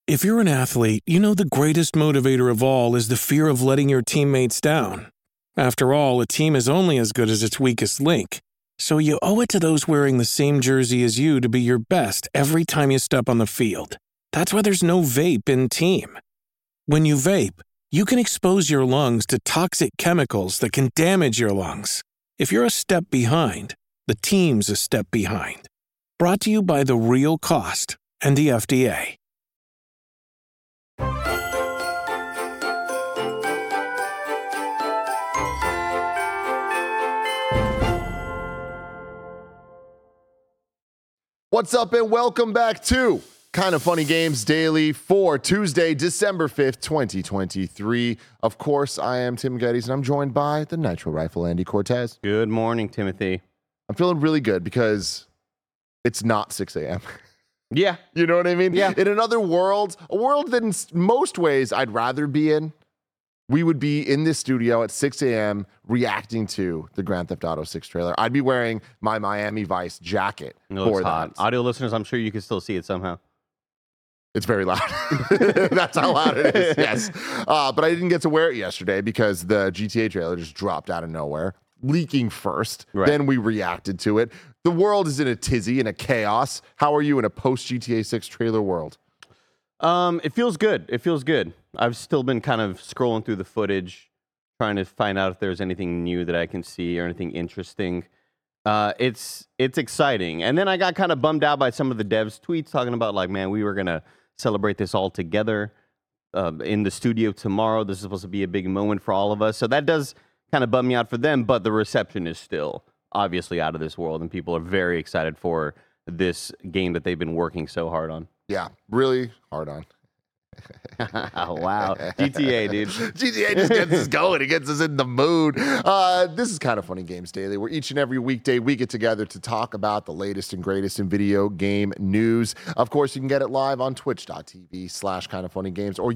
If you're an athlete, you know the greatest motivator of all is the fear of letting your teammates down. After all, a team is only as good as its weakest link. So you owe it to those wearing the same jersey as you to be your best every time you step on the field. That's why there's no vape in team. When you vape, you can expose your lungs to toxic chemicals that can damage your lungs. If you're a step behind, the team's a step behind. Brought to you by The Real Cost and the FDA. What's up and welcome back to Kind of Funny Games Daily for Tuesday, December 5th, 2023. Of course, I am Tim Geddes, and I'm joined by the Nitro Rifle, Andy Cortez. Good morning, Timothy. I'm feeling really good because it's not 6 a.m. Yeah. You know what I mean? Yeah. In another world, a world that in most ways I'd rather be in, we would be in this studio at 6 a.m. reacting to the Grand Theft Auto 6 trailer. I'd be wearing my Miami Vice jacket for that. Audio listeners, I'm sure you can still see it somehow. It's very loud. That's how loud it is, yes. But I didn't get to wear it yesterday because the GTA trailer just dropped out of nowhere, leaking first. Right. Then we reacted to it. The world is in a tizzy, in a chaos. How are you in a post-GTA 6 trailer world? It feels good. It feels good. I've still been kind of scrolling through the footage, trying to find out if there's anything new that I can see or anything interesting. It's exciting. And then I got kind of bummed out by some of the devs' tweets talking about, like, man, we were going to celebrate this all together in the studio tomorrow. This is supposed to be a big moment for all of us. So that does kind of bum me out for them, but the reception is still obviously out of this world, and people are very excited for this game that they've been working so hard on. Yeah, really hard on. Wow. GTA, dude. GTA just gets us going. It gets us in the mood. This is Kind of Funny Games Daily, where each and every weekday we get together to talk about the latest and greatest in video game news. Of course, you can get it live on twitch.tv/kindoffunnygames or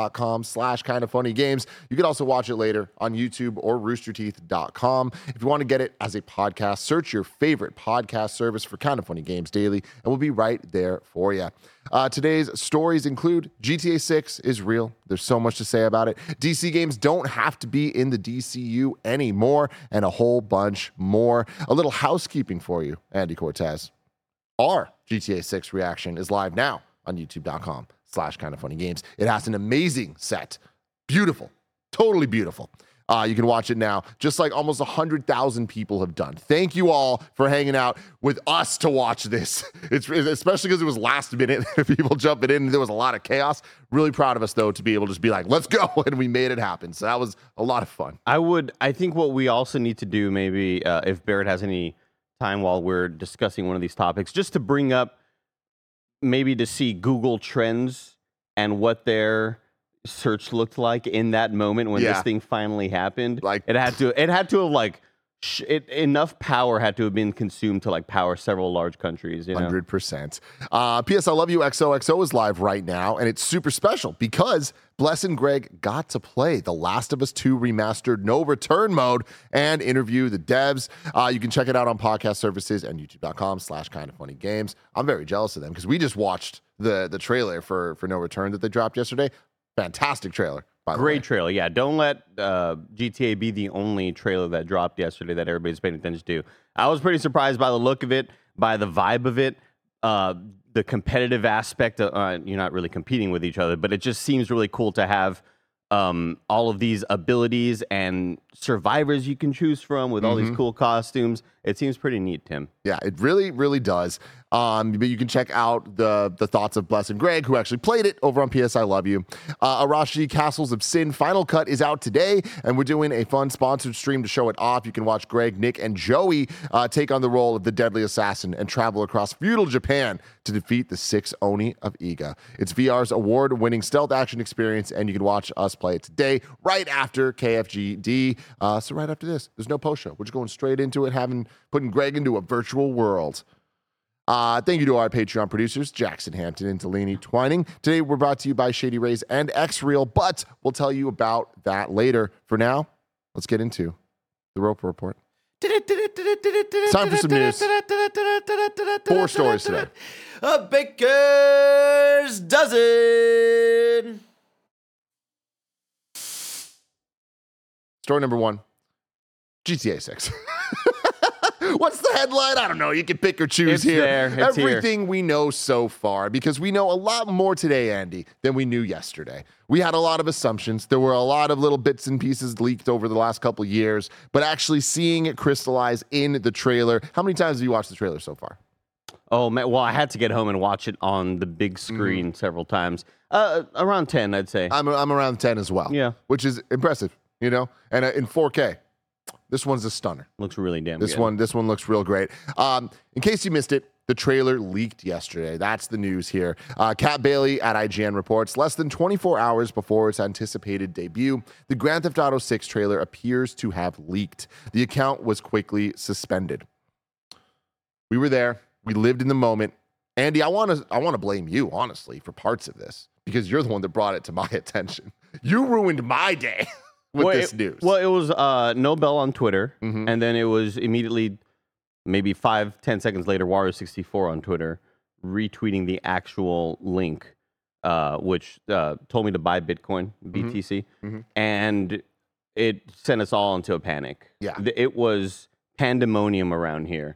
youtube.com/kindoffunnygames. You can also watch it later on YouTube or roosterteeth.com. If you want to get it as a podcast, search your favorite podcast service for Kind of Funny Games Daily, and we'll be right there for you. Today's stories include GTA 6 is real. There's so much to say about it. DC games don't have to be in the DCU anymore, and a whole bunch more. A little housekeeping for you, Andy Cortez. Our GTA 6 reaction is live now on youtube.com/kindoffunnygames. It has an amazing set. Beautiful. Totally beautiful. You can watch it now, just like almost 100,000 people have done. Thank you all for hanging out with us to watch this. It's especially because it was last minute, people jumping in. There was a lot of chaos. Really proud of us, though, to be able to just be like, let's go, and we made it happen. So that was a lot of fun. I think what we also need to do, maybe if Barrett has any time while we're discussing one of these topics, just to bring up, maybe to see Google Trends and what their search looked like in that moment when this thing finally happened. Like, it had to have like enough power had to have been consumed to like power several large countries. 100%. P.S. I Love You XOXO is live right now, and it's super special because Bless and Greg got to play The Last of Us 2 Remastered No Return mode and interview the devs. You can check it out on podcast services and youtube.com/kindoffunnygames. I'm very jealous of them because we just watched the trailer for No Return that they dropped yesterday. Fantastic trailer, by the way. Great trailer, yeah. Don't let GTA be the only trailer that dropped yesterday that everybody's paying attention to. I was pretty surprised by the look of it, by the vibe of it, the competitive aspect. You're not really competing with each other, but it just seems really cool to have all of these abilities and survivors you can choose from with all these cool costumes. It seems pretty neat, Tim. Yeah, it really, really does. But you can check out the thoughts of Bless and Greg, who actually played it, over on PS I Love You. Arashi Castles of Sin Final Cut is out today, and we're doing a fun sponsored stream to show it off. You can watch Greg, Nick, and Joey take on the role of the Deadly Assassin and travel across feudal Japan to defeat the 6 Oni of Iga. It's VR's award-winning stealth action experience, and you can watch us play it today, right after KFGD. So right after this, there's no post-show. We're just going straight into it, putting Greg into a virtual world. Thank you to our Patreon producers, Jackson Hampton and Talini Twining. Today, we're brought to you by Shady Rays and X-Reel, but we'll tell you about that later. For now, let's get into the Roper Report. It's time for some news. 4 stories today. A baker's dozen. Story number 1, GTA 6. What's the headline? I don't know. You can pick or choose It's here. there. It's Everything we know so far, because we know a lot more today, Andy, than we knew yesterday. We had a lot of assumptions. There were a lot of little bits and pieces leaked over the last couple of years, but actually seeing it crystallize in the trailer. How many times have you watched the trailer so far? Oh, man. Well, I had to get home and watch it on the big screen several times. Around 10, I'd say. I'm around 10 as well. Yeah. Which is impressive, you know? And in 4K. This one's a stunner. Looks really damn good. This one looks real great. In case you missed it, the trailer leaked yesterday. That's the news here. Kat Bailey at IGN reports, less than 24 hours before its anticipated debut, the Grand Theft Auto 6 trailer appears to have leaked. The account was quickly suspended. We were there. We lived in the moment. Andy, I want to blame you, honestly, for parts of this, because you're the one that brought it to my attention. You ruined my day. With this news. Well, it was Nobel on Twitter, and then it was immediately, maybe 5-10 seconds later, Wario64 on Twitter, retweeting the actual link, which told me to buy Bitcoin, BTC, and it sent us all into a panic. Yeah. It was pandemonium around here,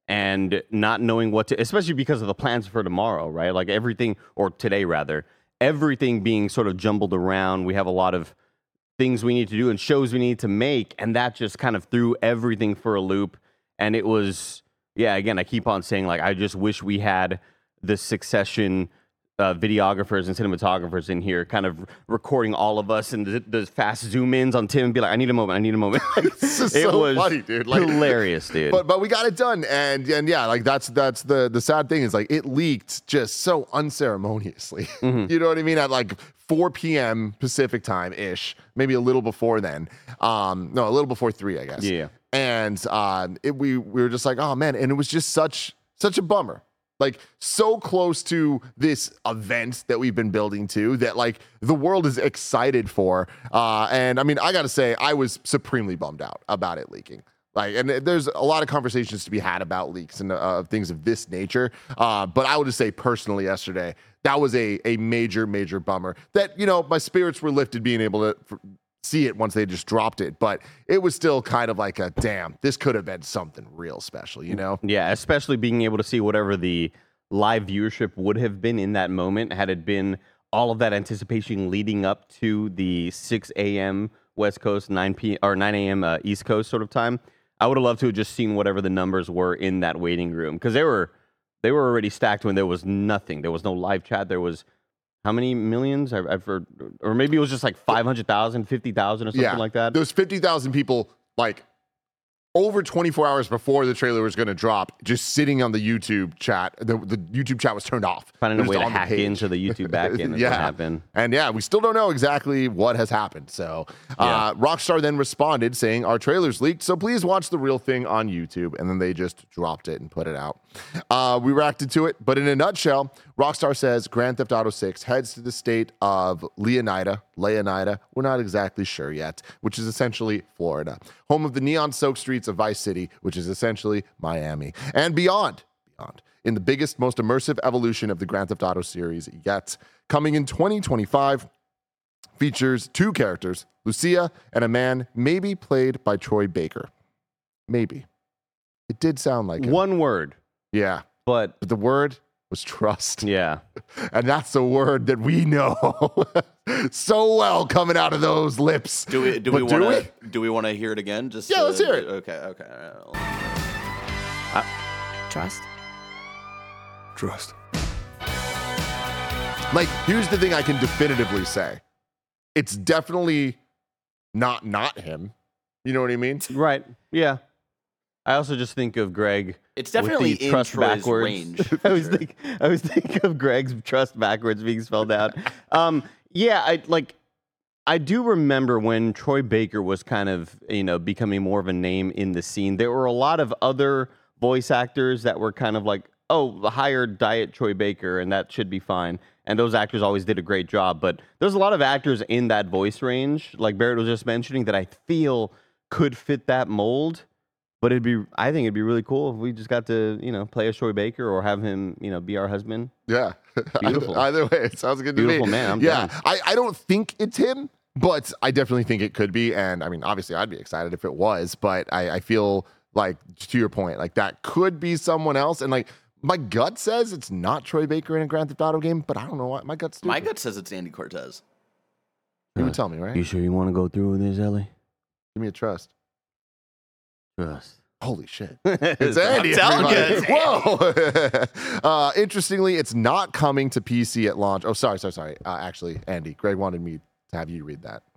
and not knowing what to, especially because of the plans for tomorrow, right? Like everything, or today rather, everything being sort of jumbled around. We have a lot of things we need to do and shows we need to make, and that just kind of threw everything for a loop. And it was, yeah, again, I keep on saying, like, I just wish we had the Succession videographers and cinematographers in here kind of recording all of us, and the fast zoom ins on Tim and be like, I need a moment. This is It so was funny, dude. Like, hilarious, dude. But we got it done, and yeah, like that's the sad thing is, like, it leaked just so unceremoniously. You know what I mean? At like 4 p.m. Pacific time ish, maybe a little before then. No, a little before 3, I guess. Yeah. And we were just like, oh man, and it was just such a bummer. Like, so close to this event that we've been building to, that like the world is excited for. And I mean, I gotta say, I was supremely bummed out about it leaking. Like, and there's a lot of conversations to be had about leaks and things of this nature. But I would just say personally yesterday, that was a major bummer. That, you know, my spirits were lifted being able to see it once they just dropped it, but it was still kind of like a damn, this could have been something real special, you know? Yeah, especially being able to see whatever the live viewership would have been in that moment had it been all of that anticipation leading up to the 6 a.m. West Coast, 9 a.m. East Coast sort of time. I would have loved to have just seen whatever the numbers were in that waiting room, because they were already stacked when there was nothing. There was no live chat. There was how many millions? I've heard, or maybe it was just like 500,000, 50,000 or something like that. There was 50,000 people, like, over 24 hours before the trailer was going to drop, just sitting on the YouTube chat. The YouTube chat was turned off. Finding a way to hack into the YouTube backend is what happened. And yeah, we still don't know exactly what has happened. So Rockstar then responded saying, our trailer's leaked, so please watch the real thing on YouTube. And then they just dropped it and put it out. We reacted to it, but in a nutshell, Rockstar says Grand Theft Auto 6 heads to the state of Leonida, we're not exactly sure yet, which is essentially Florida, home of the neon-soaked streets of Vice City, which is essentially Miami, and beyond, in the biggest, most immersive evolution of the Grand Theft Auto series yet. Coming in 2025, features 2 characters, Lucia and a man maybe played by Troy Baker. Maybe. It did sound like him. One word. Yeah. But the word was trust. Yeah. And that's a word that we know so well coming out of those lips. Do we want to hear it again? Just let's hear it. Okay. Trust. Like, here's the thing I can definitively say. It's definitely not him. You know what I mean? Right. Yeah. I also just think of Greg. It's definitely with the in trust Troy's backwards. range. I was thinking of Greg's trust backwards being spelled out. I do remember when Troy Baker was kind of, becoming more of a name in the scene. There were a lot of other voice actors that were kind of like, oh, hire Diet Troy Baker and that should be fine. And those actors always did a great job. But there's a lot of actors in that voice range, like Barrett was just mentioning, that I feel could fit that mold. But I think it'd be really cool if we just got to, play as Troy Baker or have him, be our husband. Yeah. Beautiful. Either way, it sounds good to me. Beautiful man. I'm down. down. I don't think it's him. But I definitely think it could be. And I mean, obviously, I'd be excited if it was. But I feel like, to your point, like that could be someone else. And like my gut says it's not Troy Baker in a Grand Theft Auto game, but I don't know why. My gut says it's Andy Cortez. You would tell me, right? You sure you want to go through with this, Ellie? Give me a trust. Trust. Holy shit. It's Andy. I'm telling you. Whoa. Interestingly, it's not coming to PC at launch. Oh, sorry. Actually, Andy, Greg wanted me to have you read that.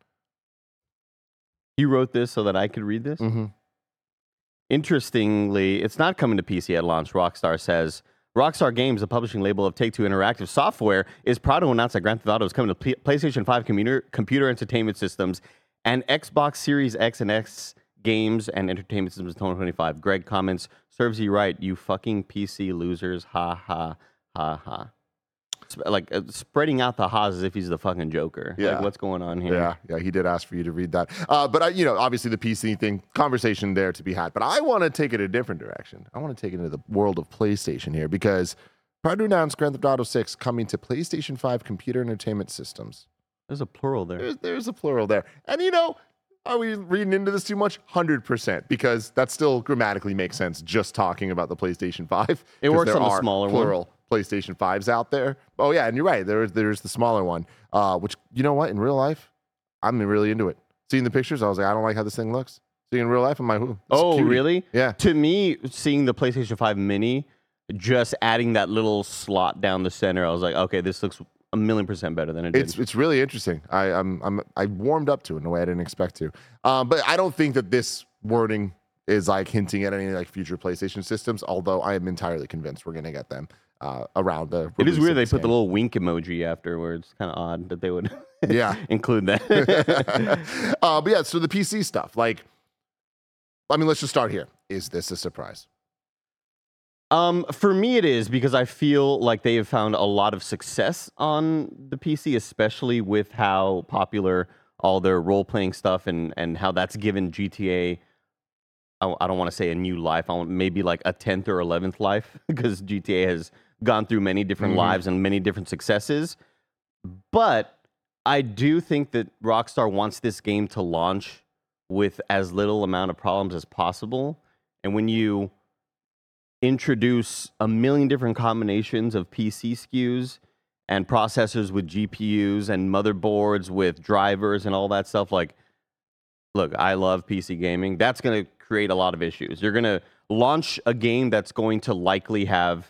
You wrote this so that I could read this? Mm-hmm. Interestingly, it's not coming to PC at launch, Rockstar says. Rockstar Games, the publishing label of Take-Two Interactive Software, is proud to announce that Grand Theft Auto is coming to PlayStation 5 computer entertainment systems and Xbox Series X and X games and entertainment systems in 2025. Greg comments, serves you right, you fucking PC losers. Ha, ha, ha, ha. Like spreading out the ha's as if he's the fucking Joker. Yeah. Like, what's going on here? Yeah, he did ask for you to read that. But obviously the PC thing, conversation there to be had. But I want to take it a different direction. I want to take it into the world of PlayStation here because proud to announce Grand Theft Auto 6 coming to PlayStation 5 computer entertainment systems. There's a plural there. There's a plural there. And are we reading into this too much? 100%, because that still grammatically makes sense just talking about the Playstation 5. It works on the are smaller plural PlayStation 5s out there. Oh, yeah, and you're right. There's the smaller one, which, you know what? In real life, I'm really into it. Seeing the pictures, I was like, I don't like how this thing looks. Seeing in real life, I'm like, ooh. Oh, really? Yeah. To me, seeing the PlayStation 5 Mini, just adding that little slot down the center, I was like, okay, this looks 1,000,000% better than it did. It's really interesting. I warmed up to it in a way I didn't expect to. But I don't think that this wording is like hinting at any like future PlayStation systems. Although I am entirely convinced we're gonna get them around the. It is weird they put the little wink emoji afterwards. Kind of odd that they would include that. But yeah, so the PC stuff. Like, I mean, let's just start here. Is this a surprise? For me, it is because I feel like they have found a lot of success on the PC, especially with how popular all their role-playing stuff and how that's given GTA, I don't want to say a new life, maybe like a 10th or 11th life, because GTA has gone through many different lives and many different successes. But I do think that Rockstar wants this game to launch with as little amount of problems as possible. And when you introduce a million different combinations of PC SKUs and processors with GPUs and motherboards with drivers and all that stuff, like, look, I love PC gaming. That's going to create a lot of issues. You're going to launch a game that's going to likely have,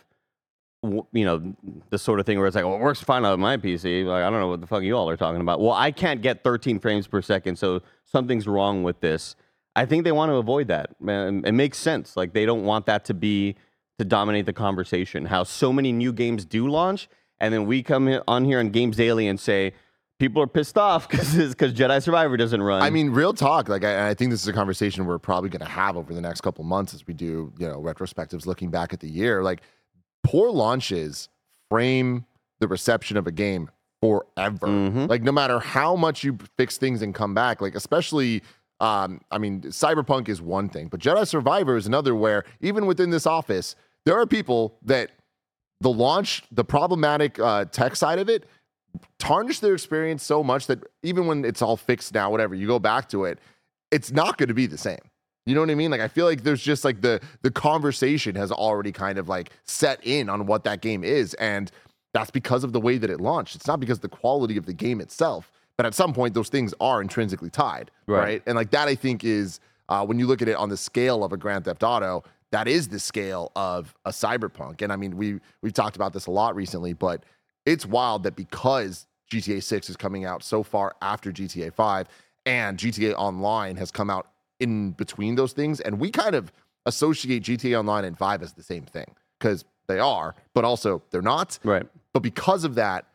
the sort of thing where it's like, well, it works fine on my PC. Like, I don't know what the fuck you all are talking about. Well, I can't get 13 frames per second, so something's wrong with this. I think they want to avoid that. It makes sense. Like, they don't want that to dominate the conversation. How so many new games do launch, and then we come on here on Games Daily and say, people are pissed off because Jedi Survivor doesn't run. I mean, real talk. Like, I think this is a conversation we're probably going to have over the next couple months as we do, retrospectives looking back at the year. Like, poor launches frame the reception of a game forever. Like, no matter how much you fix things and come back, like, especially, Cyberpunk is one thing, but Jedi Survivor is another, where even within this office, there are people that the problematic tech side of it tarnish their experience so much that even when it's all fixed now, whatever, you go back to it, it's not going to be the same. You know what I mean? Like, I feel like there's just like the conversation has already kind of like set in on what that game is. And that's because of the way that it launched. It's not because of the quality of the game itself, but at some point those things are intrinsically tied. Right. And like that, I think is when you look at it on the scale of a Grand Theft Auto, that is the scale of a Cyberpunk. And I mean, we've talked about this a lot recently, but it's wild that because GTA 6 is coming out so far after GTA 5 and GTA Online has come out in between those things, and we kind of associate GTA Online and 5 as the same thing because they are, but also they're not. Right. But because of that,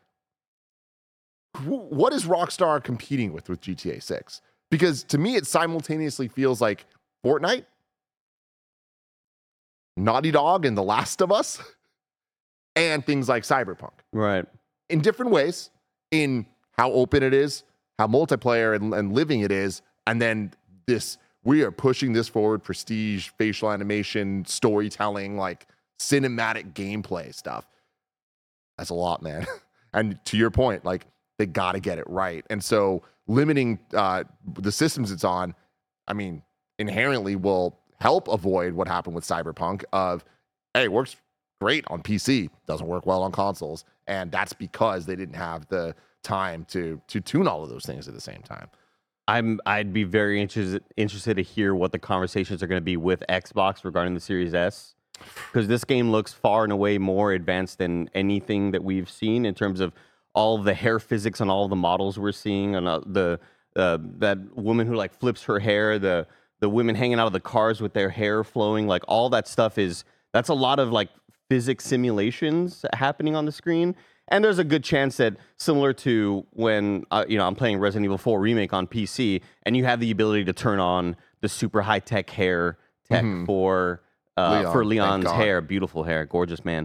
what is Rockstar competing with GTA 6? Because to me, it simultaneously feels like Fortnite, Naughty Dog, and The Last of Us, and things like Cyberpunk. Right. In different ways, in how open it is, how multiplayer and living it is, and then we are pushing this forward, prestige, facial animation, storytelling, like cinematic gameplay stuff. That's a lot, man. And to your point, like, they got to get it right. And so limiting the systems it's on, I mean, inherently will help avoid what happened with Cyberpunk of, hey, it works great on PC, doesn't work well on consoles. And that's because they didn't have the time to tune all of those things at the same time. I'd be very interested to hear what the conversations are going to be with Xbox regarding the Series S, because this game looks far and away more advanced than anything that we've seen in terms of all of the hair physics on all of the models we're seeing, and that woman who like flips her hair, the women hanging out of the cars with their hair flowing, like all that stuff that's a lot of like physics simulations happening on the screen. And there's a good chance that, similar to when I'm playing Resident Evil 4 Remake on PC, and you have the ability to turn on the super high tech hair tech for Leon's hair, beautiful hair, gorgeous man.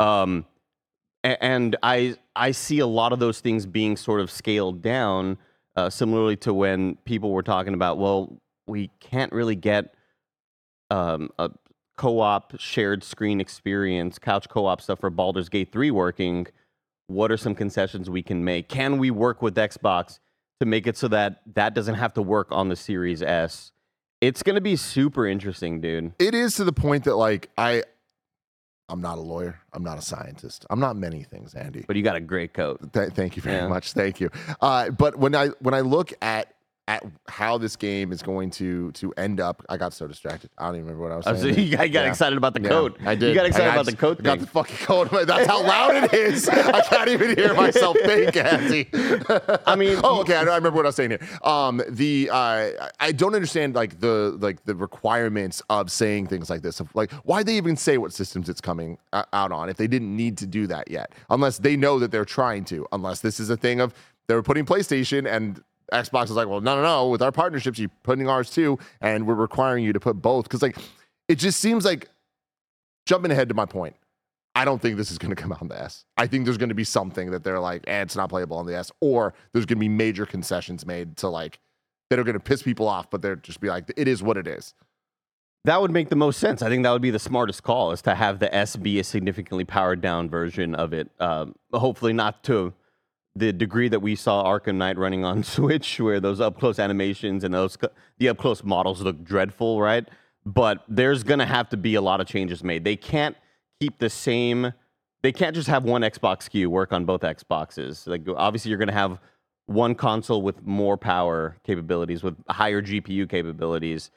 And I see a lot of those things being sort of scaled down, similarly to when people were talking about, well, we can't really get a co-op shared screen experience, couch co-op stuff for Baldur's Gate 3 working. What are some concessions we can make? Can we work with Xbox to make it so that doesn't have to work on the Series S? It's going to be super interesting, dude. It is, to the point that like I'm not a lawyer. I'm not a scientist. I'm not many things, Andy. But you got a great coat. Thank you very much. Thank you. But when I look at how this game is going to end up, I got so distracted. I don't even remember what I was saying. I got excited about the coat. I did. You got excited about the coat thing. Got the fucking coat. That's how loud it is. I can't even hear myself think, Andy. I mean, okay. I remember what I was saying here. I don't understand like the requirements of saying things like this. Of like, why they even say what systems it's coming out on if they didn't need to do that yet? Unless they know that they're trying to. Unless this is a thing of they were putting PlayStation and Xbox is like, well, no. With our partnerships, you're putting ours too, and we're requiring you to put both. Because like, it just seems like, jumping ahead to my point, I don't think this is going to come out on the S. I think there's going to be something that they're like, it's not playable on the S, or there's going to be major concessions made to like that are going to piss people off, but they're just be like, it is what it is. That would make the most sense. I think that would be the smartest call, is to have the S be a significantly powered down version of it. Hopefully not to the degree that we saw Arkham Knight running on Switch, where those up-close animations and the up-close models look dreadful, right? But there's going to have to be a lot of changes made. They can't keep the same... They can't just have one Xbox SKU work on both Xboxes. Like, obviously, you're going to have one console with more power capabilities, with higher GPU capabilities.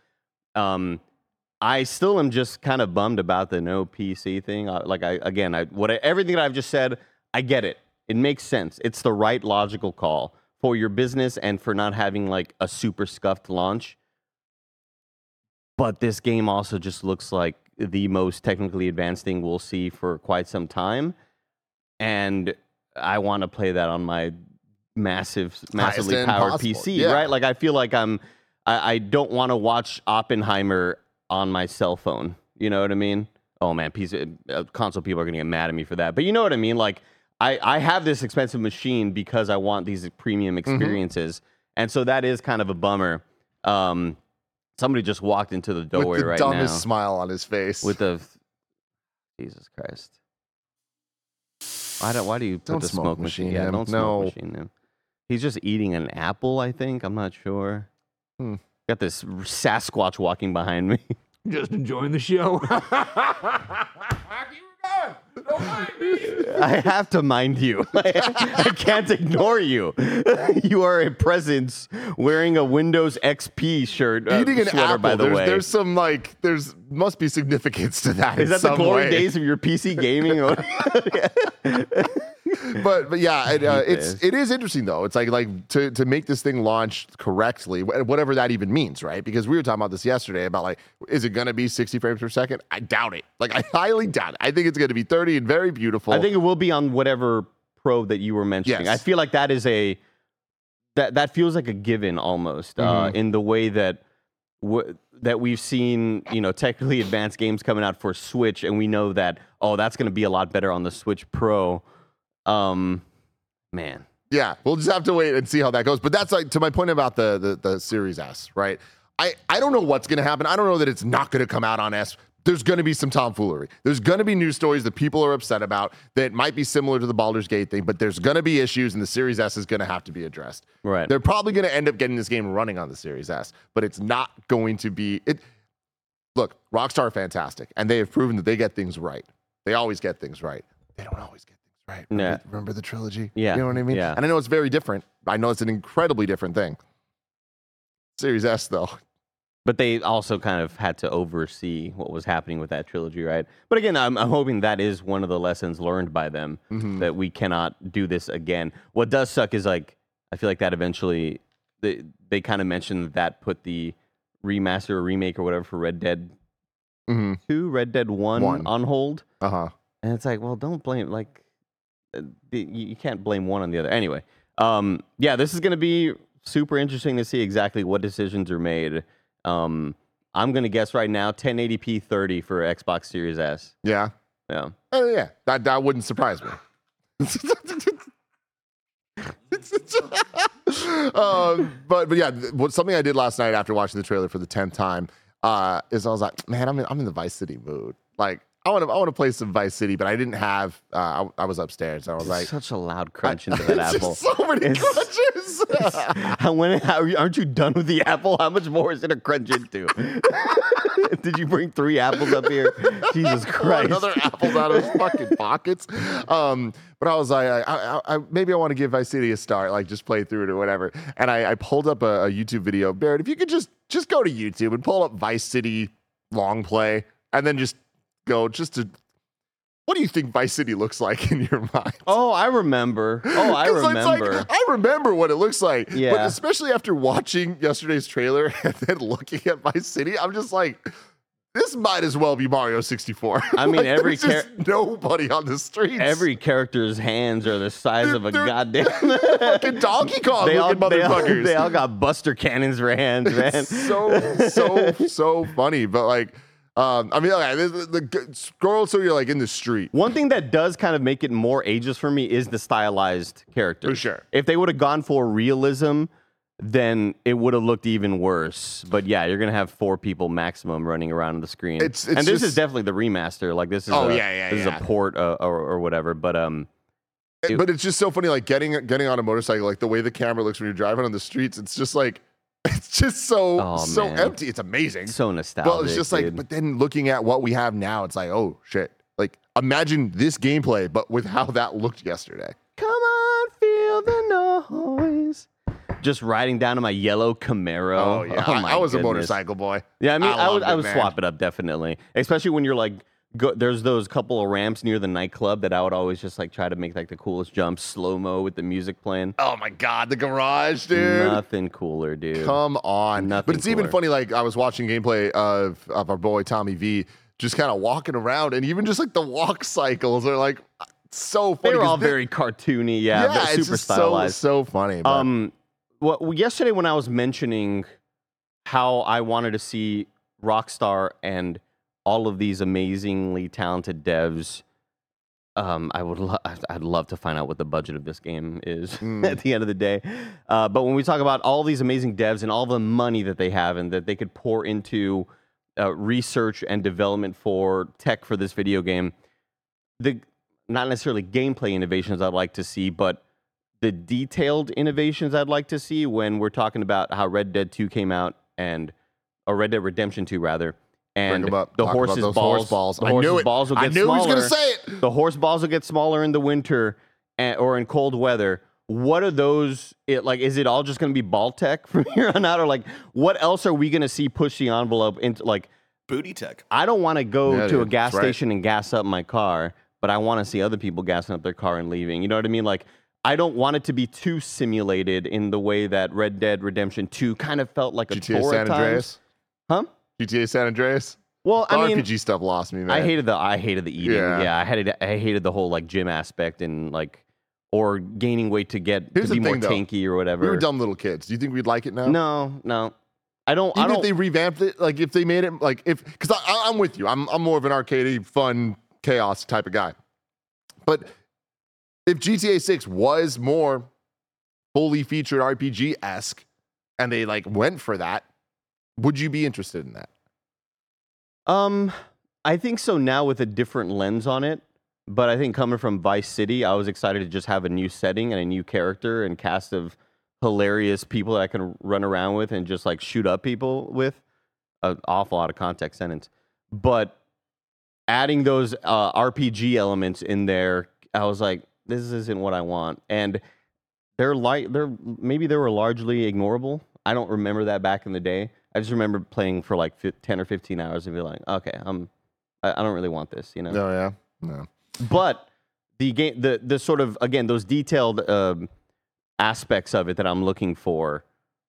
I still am just kind of bummed about the no PC thing. Everything that I've just said, I get it. It makes sense. It's the right logical call for your business and for not having like a super scuffed launch. But this game also just looks like the most technically advanced thing we'll see for quite some time. And I want to play that on my massively powered PC, right? Like, I feel like I don't want to watch Oppenheimer on my cell phone. You know what I mean? Oh man, console people are going to get mad at me for that. But you know what I mean? Like, I have this expensive machine because I want these premium experiences. And so that is kind of a bummer. Somebody just walked into the doorway right now. With the dumbest smile on his face. With the... Jesus Christ. Why do you put the smoke machine? Yeah, don't smoke machine him. He's just eating an apple, I think. I'm not sure. Got this Sasquatch walking behind me. Just enjoying the show. Don't mind me. I have to mind you. I can't ignore you. You are a presence wearing a Windows XP shirt. Eating an sweater, apple. By the way, there's some like must be significance to that. Is that the glory days of your PC gaming? But yeah, it is interesting though. It's like to make this thing launch correctly, whatever that even means, right? Because we were talking about this yesterday about like, is it going to be 60 frames per second? I doubt it. Like, I highly doubt it. I think it's going to be 30 and very beautiful. I think it will be on whatever Pro that you were mentioning. Yes. I feel like that is that feels like a given almost in the way that that we've seen, technically advanced games coming out for Switch, and we know that that's going to be a lot better on the Switch Pro. Man. Yeah, we'll just have to wait and see how that goes. But that's like to my point about the Series S, right? I don't know what's going to happen. I don't know that it's not going to come out on S there's going to be some tomfoolery. There's going to be news stories that people are upset about that might be similar to the Baldur's Gate thing, but there's going to be issues, and the Series S is going to have to be addressed. Right. They're probably going to end up getting this game running on the Series S, but it's not going to be it. Look, Rockstar are fantastic, and they have proven that they get things right. They always get things right. They don't always get things right. Remember the trilogy? Yeah. You know what I mean? Yeah. And I know it's very different. I know it's an incredibly different thing. Series S, though. But they also kind of had to oversee what was happening with that trilogy, right? But again, I'm hoping that is one of the lessons learned by them, that we cannot do this again. What does suck is, like, I feel like that eventually, they kind of mentioned that put the remaster or remake or whatever for Red Dead 2, Red Dead 1 on hold. Uh-huh. And it's like, well, don't blame, like, you can't blame one on the other. Anyway, yeah, this is going to be super interesting to see exactly what decisions are made. I'm going to guess right now 1080p 30 for Xbox Series S. Yeah. Yeah. Oh, yeah. That wouldn't surprise me. But yeah, something I did last night after watching the trailer for the 10th time is I was like, man, I'm in the Vice City mood. Like, I want to play some Vice City, but I didn't have. I was upstairs. I was like, such a loud crunch into that apple. So many crunches. Aren't you done with the apple? How much more is it to crunch into? Did you bring 3 apples up here? Jesus Christ! Another apples out of his fucking pockets. But I was like, I maybe I want to give Vice City a start, like just play through it or whatever. And I pulled up a YouTube video. Barrett, if you could just go to YouTube and pull up Vice City long play, and then just go to. What do you think Vice City looks like in your mind? Oh, I remember. I remember. Like, I remember what it looks like. Yeah. But especially after watching yesterday's trailer and then looking at Vice City, I'm just like, this might as well be Mario 64. I mean, like, there's just nobody on the streets. Every character's hands are the size of a goddamn fucking Donkey Kong motherfuckers. They all got Buster cannons for hands, man. It's so funny. But like, I mean, the scroll so you're like in the street. One thing that does kind of make it more ageless for me is the stylized characters. For sure. If they would have gone for realism, then it would have looked even worse. But yeah, you're gonna have 4 people maximum running around on the screen. And this is definitely the remaster. Like this is is a port or whatever. But but it's just so funny, like getting on a motorcycle, like the way the camera looks when you're driving on the streets. It's just like. It's just so empty. It's amazing. So nostalgic. Well, it's just like, but then looking at what we have now, it's like, oh shit. Like, imagine this gameplay, but with how that looked yesterday. Come on, feel the noise. Just riding down to my yellow Camaro. Oh yeah, I was a motorcycle boy. Yeah, I mean, I would swap it up definitely, especially when you're like. There's those couple of ramps near the nightclub that I would always just like try to make like the coolest jumps, slow-mo with the music playing. Oh my God, the garage, dude. Nothing cooler, dude. Come on. Nothing But it's even funny, like I was watching gameplay of our boy Tommy V just kind of walking around, and even just like the walk cycles are like so funny. They were all very cartoony, yeah it's super just stylized. So funny. But. Well, yesterday when I was mentioning how I wanted to see Rockstar and all of these amazingly talented devs, I'd love to find out what the budget of this game is at the end of the day. But when we talk about all these amazing devs and all the money that they have and that they could pour into research and development for tech for this video game, not necessarily gameplay innovations I'd like to see, but the detailed innovations I'd like to see when we're talking about how Red Dead 2 came out or Red Dead Redemption 2 rather. And the horse's balls. The horse's balls will get smaller. I knew he was going to say it. The horse balls will get smaller in the winter or in cold weather. What are those? Is it all just going to be ball tech from here on out, or like what else are we going to see push the envelope into like booty tech? I don't want to go to a gas station and gas up my car, but I want to see other people gassing up their car and leaving. You know what I mean? Like I don't want it to be too simulated in the way that Red Dead Redemption 2 kind of felt like a GTA tour San at Andreas. Huh? GTA San Andreas. Well, I mean, RPG stuff lost me, man. I hated the eating. Yeah, I hated the whole like gym aspect and like or gaining weight to be more tanky or whatever. We were dumb little kids. Do you think we'd like it now? No. I don't. If they revamped it, like if they made it, like because I'm with you. I'm more of an arcadey, fun, chaos type of guy. But if GTA 6 was more fully featured RPG-esque, and they like went for that, would you be interested in that? I think so now with a different lens on it. But I think coming from Vice City, I was excited to just have a new setting and a new character and cast of hilarious people that I can run around with and just like shoot up people with. An awful out of context sentence. But adding those RPG elements in there, I was like, this isn't what I want. And maybe they were largely ignorable. I don't remember that back in the day. I just remember playing for like 10 or 15 hours and be like, okay, I don't really want this, you know? No, yeah, no. But the game, the sort of, again, those detailed aspects of it that I'm looking for,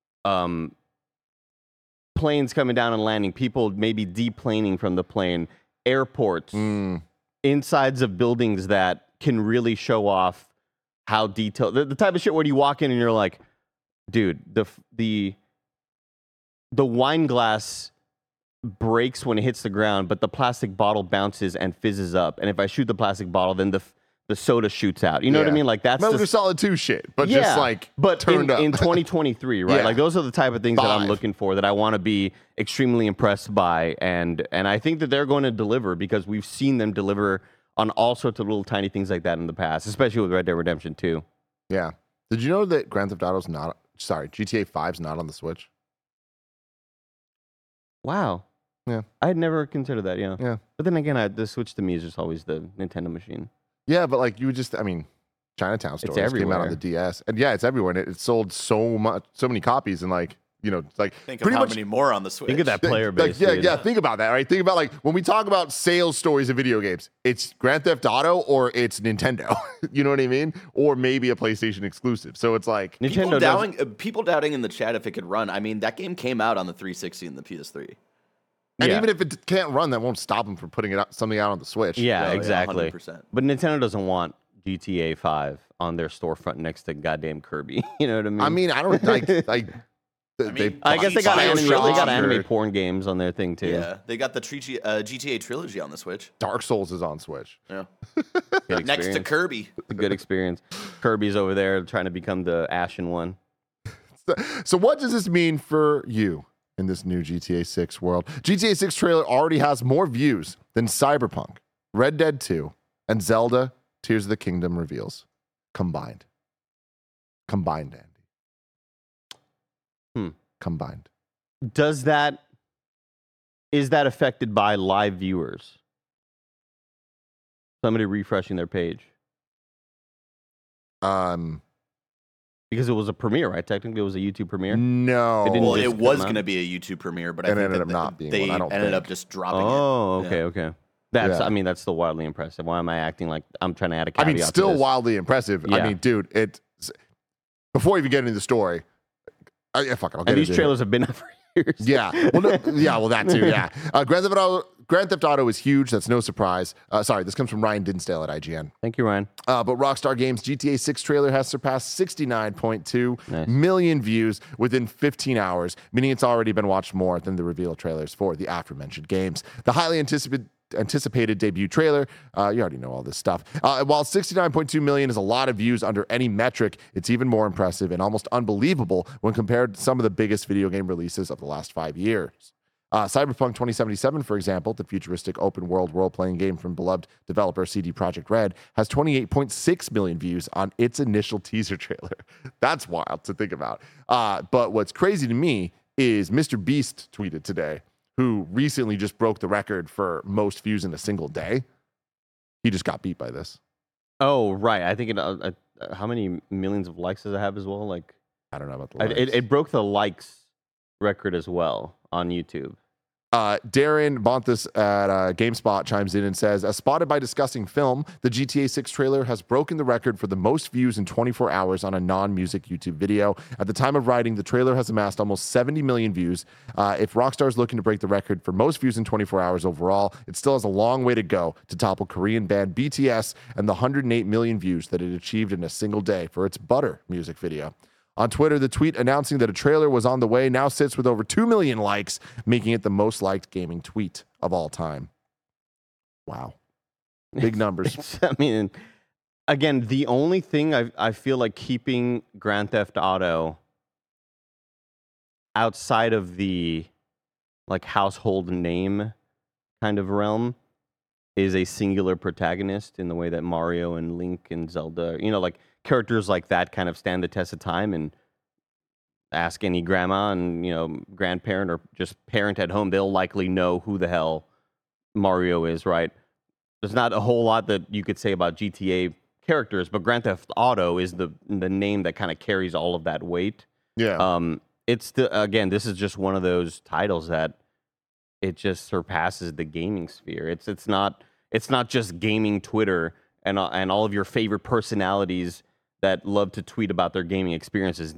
planes coming down and landing, people maybe deplaning from the plane, airports, insides of buildings that can really show off how detailed, the type of shit where you walk in and you're like, dude, the wine glass breaks when it hits the ground, but the plastic bottle bounces and fizzes up. And if I shoot the plastic bottle, then the soda shoots out. You know what I mean? Like that's Metal Gear Solid 2 shit, but just like turned up. In 2023, right? Yeah. Like those are the type of things that I'm looking for, that I want to be extremely impressed by. And I think that they're going to deliver, because we've seen them deliver on all sorts of little tiny things like that in the past, especially with Red Dead Redemption 2. Yeah. Did you know that GTA 5's not on the Switch? Wow. Yeah. I had never considered that, yeah. Yeah. But then again, the Switch to me is just always the Nintendo machine. Yeah, but like you would just, I mean, Chinatown Stories came out on the DS, and yeah, it's everywhere, and it sold so many copies, and like, you know, like think of how many more on the Switch. Think of that player base. Yeah, think about that, right? Think about like when we talk about sales stories of video games, it's Grand Theft Auto or it's Nintendo. You know what I mean? Or maybe a PlayStation exclusive. So it's like Nintendo people doubting in the chat if it could run. I mean, that game came out on the 360 and the PS3. And even if it can't run, that won't stop them from putting something out on the Switch. Yeah, exactly. 100%. But Nintendo doesn't want GTA 5 on their storefront next to goddamn Kirby. You know what I mean? I mean, I don't like. I guess they got anime porn games on their thing too. Yeah, they got the GTA trilogy on the Switch. Dark Souls is on Switch. Yeah, next to Kirby. A good experience. Kirby's over there trying to become the Ashen one. So what does this mean for you in this new GTA 6 world? GTA 6 trailer already has more views than Cyberpunk, Red Dead 2, and Zelda Tears of the Kingdom reveals combined. Andy. Combined. Is that affected by live viewers? Somebody refreshing their page. Because it was a premiere, right? Technically, it was a YouTube premiere. No. Well, it was going to be a YouTube premiere, but I think ended up not being. They one, I don't ended think. up just dropping it. Oh, okay. I mean, that's still wildly impressive. Why am I acting like I'm trying to add a caveat? I mean, still wildly impressive. Yeah. I mean, dude, before even getting into the story, fuck it. And these trailers have been up for years. Yeah. Well, that too. Yeah. Grand Theft Auto is huge. That's no surprise. Sorry, this comes from Ryan Dinsdale at IGN. Thank you, Ryan. But Rockstar Games' GTA 6 trailer has surpassed 69.2 million views within 15 hours, meaning it's already been watched more than the reveal trailers for the aforementioned games. The highly anticipated debut trailer, you already know all this stuff. While 69.2 million is a lot of views under any metric, it's even more impressive and almost unbelievable when compared to some of the biggest video game releases of the last 5 years. Cyberpunk 2077, for example, the futuristic open-world role-playing game from beloved developer CD Projekt Red, has 28.6 million views on its initial teaser trailer. That's wild to think about. But what's crazy to me is Mr. Beast tweeted today, who recently just broke the record for most views in a single day. He just got beat by this. Oh, right. I think how many millions of likes does it have as well? Like, I don't know about the likes. It broke the likes record as well on YouTube. Darren Bonthus at GameSpot chimes in and says, as spotted by Discussing Film, the GTA 6 trailer has broken the record for the most views in 24 hours on a non-music YouTube video. At the time of writing, the trailer has amassed almost 70 million views. If Rockstar is looking to break the record for most views in 24 hours overall, it still has a long way to go to topple Korean band BTS and the 108 million views that it achieved in a single day for its Butter music video. On Twitter, the tweet announcing that a trailer was on the way now sits with over 2 million likes, making it the most liked gaming tweet of all time. Wow. Big numbers. I mean, again, the only thing I feel like keeping Grand Theft Auto outside of the like household name kind of realm is a singular protagonist in the way that Mario and Link and Zelda, like characters like that kind of stand the test of time. And ask any grandma and, grandparent or just parent at home, they'll likely know who the hell Mario is, right? There's not a whole lot that you could say about GTA characters, but Grand Theft Auto is the name that kind of carries all of that weight. Yeah. This is just one of those titles that it just surpasses the gaming sphere. It's not just gaming Twitter and all of your favorite personalities that love to tweet about their gaming experiences.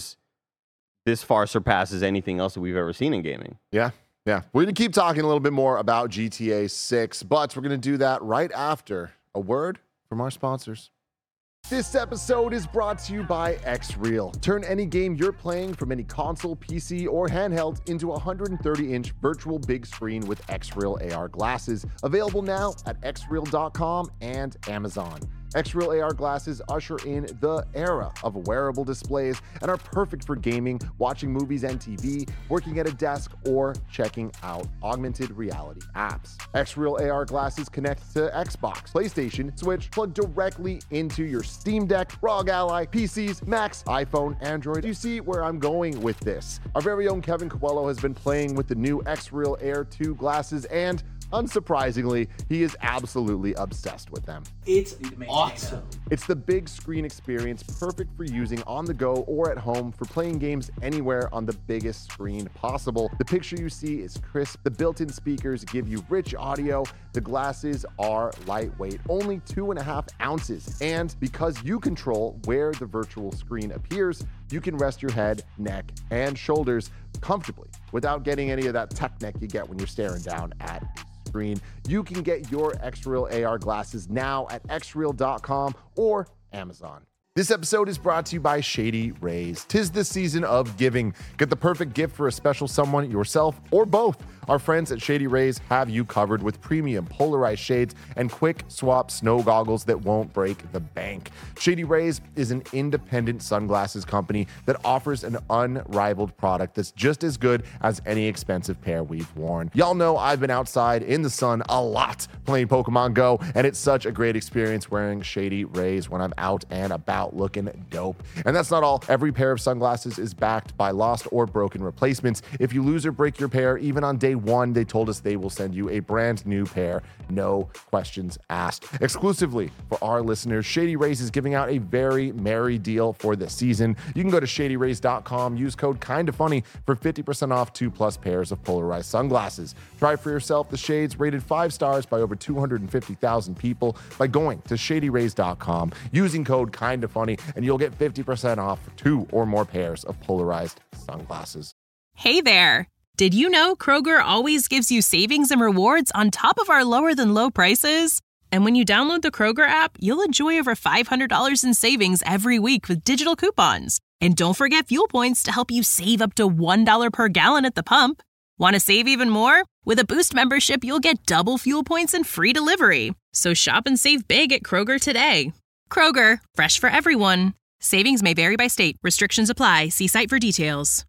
This far surpasses anything else that we've ever seen in gaming. Yeah. We're going to keep talking a little bit more about GTA 6, but we're going to do that right after a word from our sponsors. This episode is brought to you by Xreal. Turn any game you're playing from any console, PC, or handheld into a 130-inch virtual big screen with Xreal AR glasses. Available now at xreal.com and Amazon. Xreal AR glasses usher in the era of wearable displays and are perfect for gaming, watching movies and TV, working at a desk, or checking out augmented reality apps. Xreal AR glasses connect to Xbox, PlayStation, Switch, plug directly into your Steam Deck, ROG Ally, PCs, Macs, iPhone, Android. You see where I'm going with this. Our very own Kevin Coelho has been playing with the new Xreal Air 2 glasses, and unsurprisingly, he is absolutely obsessed with them. It's awesome. It's the big screen experience, perfect for using on the go or at home for playing games anywhere on the biggest screen possible. The picture you see is crisp. The built-in speakers give you rich audio. The glasses are lightweight, only 2.5 ounces. And because you control where the virtual screen appears, you can rest your head, neck, and shoulders comfortably without getting any of that tech neck you get when you're staring down at screen. You can get your Xreal AR glasses now at xreal.com or Amazon. This episode is brought to you by Shady Rays. 'Tis the season of giving. Get the perfect gift for a special someone, yourself, or both. Our friends at Shady Rays have you covered with premium polarized shades and quick swap snow goggles that won't break the bank. Shady Rays is an independent sunglasses company that offers an unrivaled product that's just as good as any expensive pair we've worn. Y'all know I've been outside in the sun a lot playing Pokemon Go, and it's such a great experience wearing Shady Rays when I'm out and about looking dope. And that's not all. Every pair of sunglasses is backed by lost or broken replacements. If you lose or break your pair, even on day one, they told us they will send you a brand new pair, no questions asked. Exclusively for our listeners, Shady Rays is giving out a very merry deal for the season. You can go to shadyrays.com, use code KINDAFUNNY for 50% off 2+ pairs of polarized sunglasses. Try for yourself the shades rated 5 stars by over 250,000 people by going to shadyrays.com, using code KINDAFUNNY, and you'll get 50% off 2 or more pairs of polarized sunglasses. Hey there. Did you know Kroger always gives you savings and rewards on top of our lower than low prices? And when you download the Kroger app, you'll enjoy over $500 in savings every week with digital coupons. And don't forget fuel points to help you save up to $1 per gallon at the pump. Want to save even more? With a Boost membership, you'll get double fuel points and free delivery. So shop and save big at Kroger today. Kroger, fresh for everyone. Savings may vary by state. Restrictions apply. See site for details.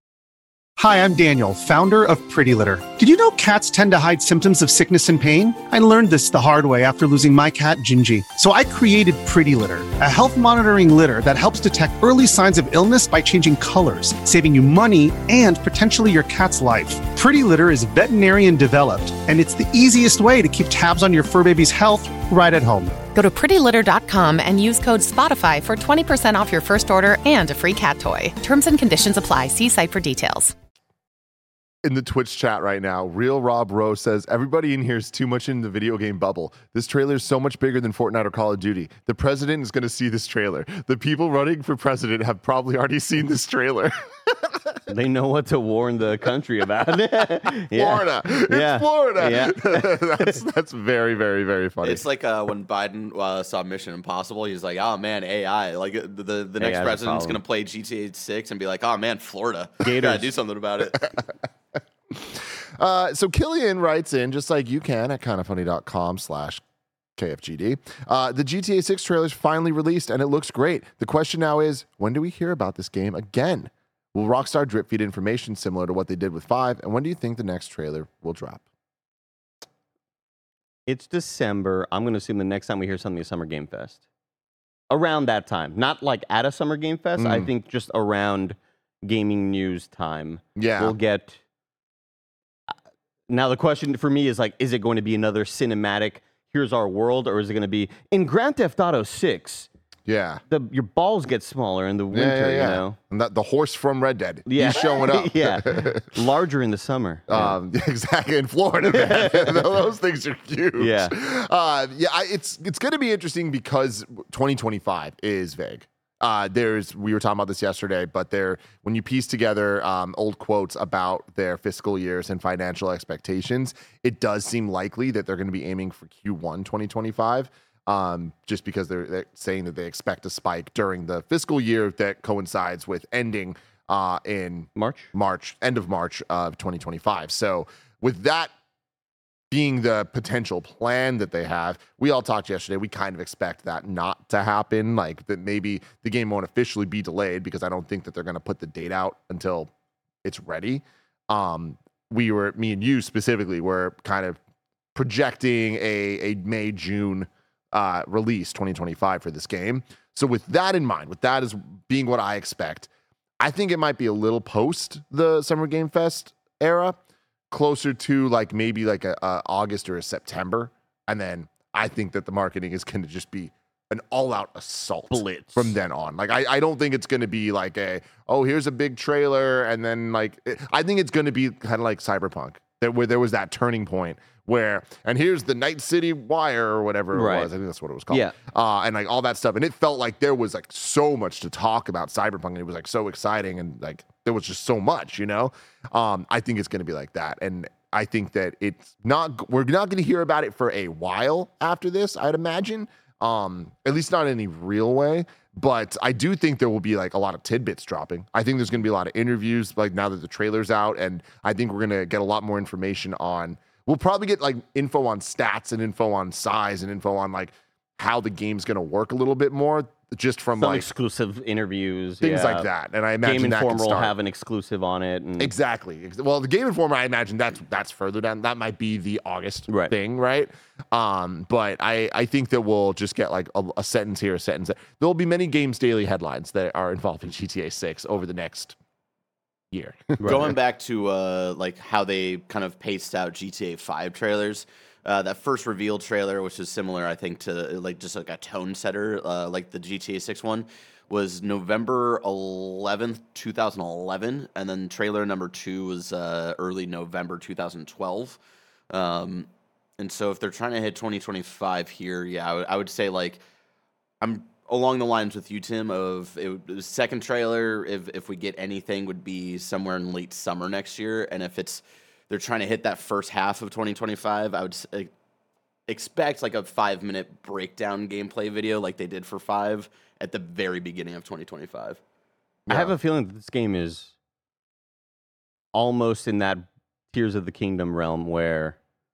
Hi, I'm Daniel, founder of Pretty Litter. Did you know cats tend to hide symptoms of sickness and pain? I learned this the hard way after losing my cat, Gingy. So I created Pretty Litter, a health monitoring litter that helps detect early signs of illness by changing colors, saving you money and potentially your cat's life. Pretty Litter is veterinarian developed, and it's the easiest way to keep tabs on your fur baby's health right at home. Go to prettylitter.com and use code SPOTIFY for 20% off your first order and a free cat toy. Terms and conditions apply. See site for details. In the Twitch chat right now, Real Rob Rowe says, everybody in here is too much in the video game bubble. This trailer is so much bigger than Fortnite or Call of Duty. The president is going to see this trailer. The people running for president have probably already seen this trailer. They know what to warn the country about. Florida. It's Florida. Yeah. That's very, very, very funny. It's like when Biden saw Mission Impossible, he's like, oh man, AI. Like the next president's going to play GTA 6 and be like, oh man, Florida. Gotta do something about it. So Killian writes in, just like you can, at kindafunny.com/KFGD. The GTA 6 trailer is finally released, and it looks great. The question now is, when do we hear about this game again? Will Rockstar drip feed information similar to what they did with 5? And when do you think the next trailer will drop? It's December. I'm going to assume the next time we hear something is Summer Game Fest. Around that time. Not like at a Summer Game Fest. I think just around gaming news time. Yeah. We'll get... Now, the question for me is, like, is it going to be another cinematic, here's our world, or is it going to be, in Grand Theft Auto 6, your balls get smaller in the winter, you know? And the horse from Red Dead, he's showing up. Larger in the summer. Exactly, in Florida, man. Those things are huge. It's going to be interesting because 2025 is vague. We were talking about this yesterday, but when you piece together old quotes about their fiscal years and financial expectations, it does seem likely that they're going to be aiming for Q1 2025, just because they're saying that they expect a spike during the fiscal year that coincides with ending in end of March of 2025. So with that being the potential plan that they have, we all talked yesterday, we kind of expect that not to happen, like that maybe the game won't officially be delayed, because I don't think that they're going to put the date out until it's ready. Me and you specifically were kind of projecting a May, June release 2025 for this game. So with that in mind, with that as being what I expect, I think it might be a little post the Summer Game Fest era, closer to like maybe like a August or a September. And then I think that the marketing is going to just be an all-out assault blitz from then on. Like, I don't think it's going to be like here's a big trailer, and then I think it's going to be kind of like Cyberpunk, where there was that turning point where, and here's the Night City Wire or whatever it was. I think that's what it was called. And like all that stuff. And it felt like there was like so much to talk about Cyberpunk, and it was like so exciting, and like there was just so much, you know? I think it's going to be like that. And I think that we're not going to hear about it for a while after this, I'd imagine. At least not in any real way. But I do think there will be like a lot of tidbits dropping. I think there's going to be a lot of interviews, like now that the trailer's out, and I think we're going to get a lot more information we'll probably get like info on stats and info on size and info on like how the game's going to work a little bit more, just from some like exclusive interviews, things like that. And I imagine Game that Informer will have an exclusive on it. Exactly. Well, the Game Informer, I imagine that's further down. That might be the August thing, right? But I think that we'll just get like a sentence here, a sentence there. There'll be many Games Daily headlines that are involved in GTA 6 over the next year. Going back to like how they kind of paced out GTA 5 trailers. That first reveal trailer, which is similar, I think, to like just like a tone setter, like the GTA 6 one, was November 11th, 2011, and then trailer number 2 was early November 2012. And so if they're trying to hit 2025 here, I would say like I'm along the lines with you, Tim, of the second trailer, if we get anything, would be somewhere in late summer next year, and if they're trying to hit that first half of 2025, I would expect like a 5-minute breakdown gameplay video like they did for 5 at the very beginning of 2025. I have a feeling that this game is almost in that Tears of the Kingdom realm where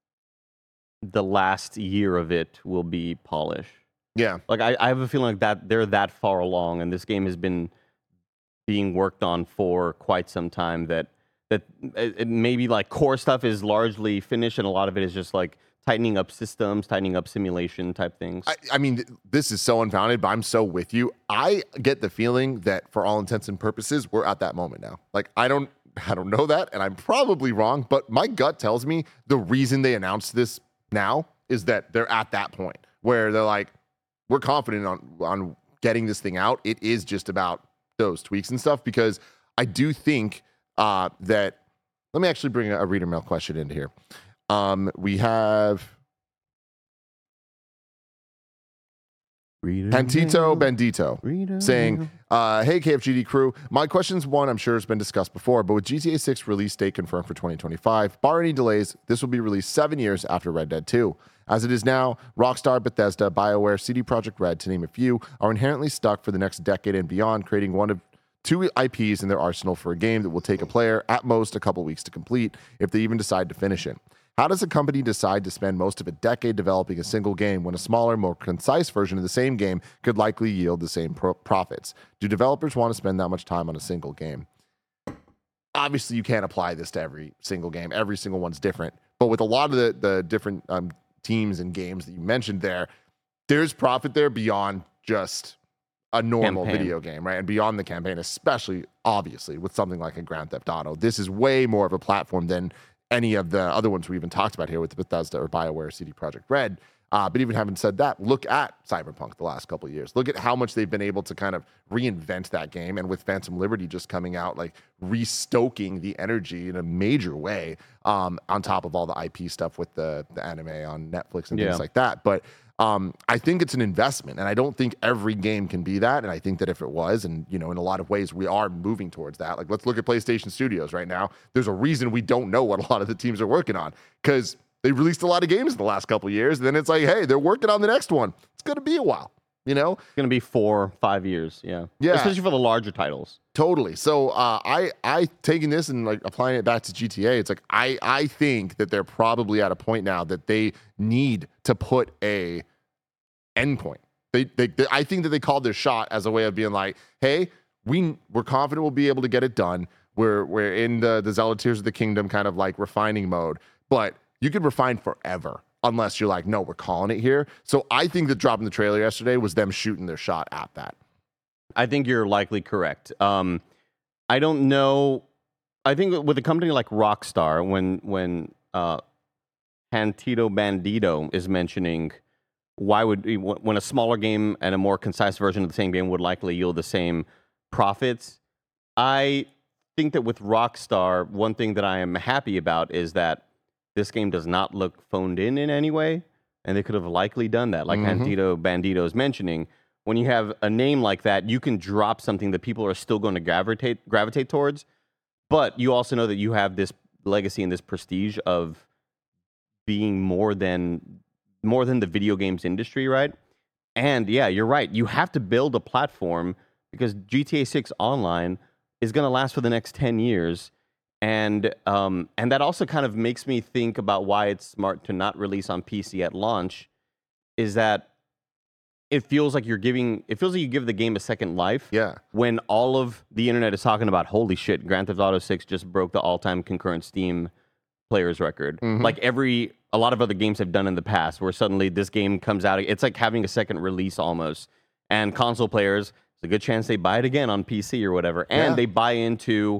the last year of it will be polish. Yeah. Like I have a feeling like that they're that far along, and this game has been being worked on for quite some time, that it maybe like core stuff is largely finished, and a lot of it is just like tightening up systems, tightening up simulation type things. I mean, this is so unfounded, but I'm so with you. I get the feeling that for all intents and purposes, we're at that moment now. Like, I don't know that, and I'm probably wrong, but my gut tells me the reason they announced this now is that they're at that point where they're like, we're confident on getting this thing out. It is just about those tweaks and stuff, because I do think that, let me actually bring a reader mail question into here. We have Pantito Bandito saying, hey, KFGD crew. My question's one I'm sure has been discussed before, but with GTA 6 release date confirmed for 2025, bar any delays, this will be released 7 years after Red Dead 2. As it is now, Rockstar, Bethesda, BioWare, CD Projekt Red, to name a few, are inherently stuck for the next decade and beyond, creating one of 2 IPs in their arsenal for a game that will take a player at most a couple weeks to complete, if they even decide to finish it. How does a company decide to spend most of a decade developing a single game when a smaller, more concise version of the same game could likely yield the same profits? Do developers want to spend that much time on a single game? Obviously, you can't apply this to every single game. Every single one's different. But with a lot of the different teams and games that you mentioned there, there's profit there beyond just a normal video game, right? And beyond the campaign, especially obviously with something like a Grand Theft Auto. This is way more of a platform than any of the other ones we even talked about here with Bethesda or BioWare, CD Projekt Red. But even having said that, look at Cyberpunk the last couple of years. Look at how much they've been able to kind of reinvent that game. And with Phantom Liberty just coming out, like restoking the energy in a major way, on top of all the IP stuff with the anime on Netflix and things like that. But I think it's an investment, and I don't think every game can be that. And I think that if it was, and in a lot of ways we are moving towards that. Like, let's look at PlayStation Studios right now. There's a reason we don't know what a lot of the teams are working on, because they released a lot of games in the last couple of years. And then it's like, hey, they're working on the next one. It's going to be a while, It's going to be 4-5 years. Yeah. Especially for the larger titles. Totally. So I taking this and like applying it back to GTA, it's like, I think that they're probably at a point now that they need to put a endpoint. I think that they called their shot as a way of being like, hey, we're confident we'll be able to get it done. We're in the Zelda Tears of the Kingdom kind of like refining mode, but you could refine forever unless you're like, no, we're calling it here. So I think that dropping the trailer yesterday was them shooting their shot at that. I think you're likely correct. I don't know. I think with a company like Rockstar, when Hantito Bandito is mentioning when a smaller game and a more concise version of the same game would likely yield the same profits, I think that with Rockstar, one thing that I am happy about is that this game does not look phoned in any way, and they could have likely done that. Like Hantito Bandito is mentioning, when you have a name like that, you can drop something that people are still going to gravitate towards, but you also know that you have this legacy and this prestige of being more than the video games industry, right? And yeah, you're right. You have to build a platform because GTA 6 Online is going to last for the next 10 years. And that also kind of makes me think about why it's smart to not release on PC at launch, is that it feels like you give the game a second life. Yeah. When all of the internet is talking about, holy shit, Grand Theft Auto 6 just broke the all-time concurrent Steam players record. Like a lot of other games have done in the past, where suddenly this game comes out. It's like having a second release almost. And console players, it's a good chance they buy it again on PC or whatever. And they buy into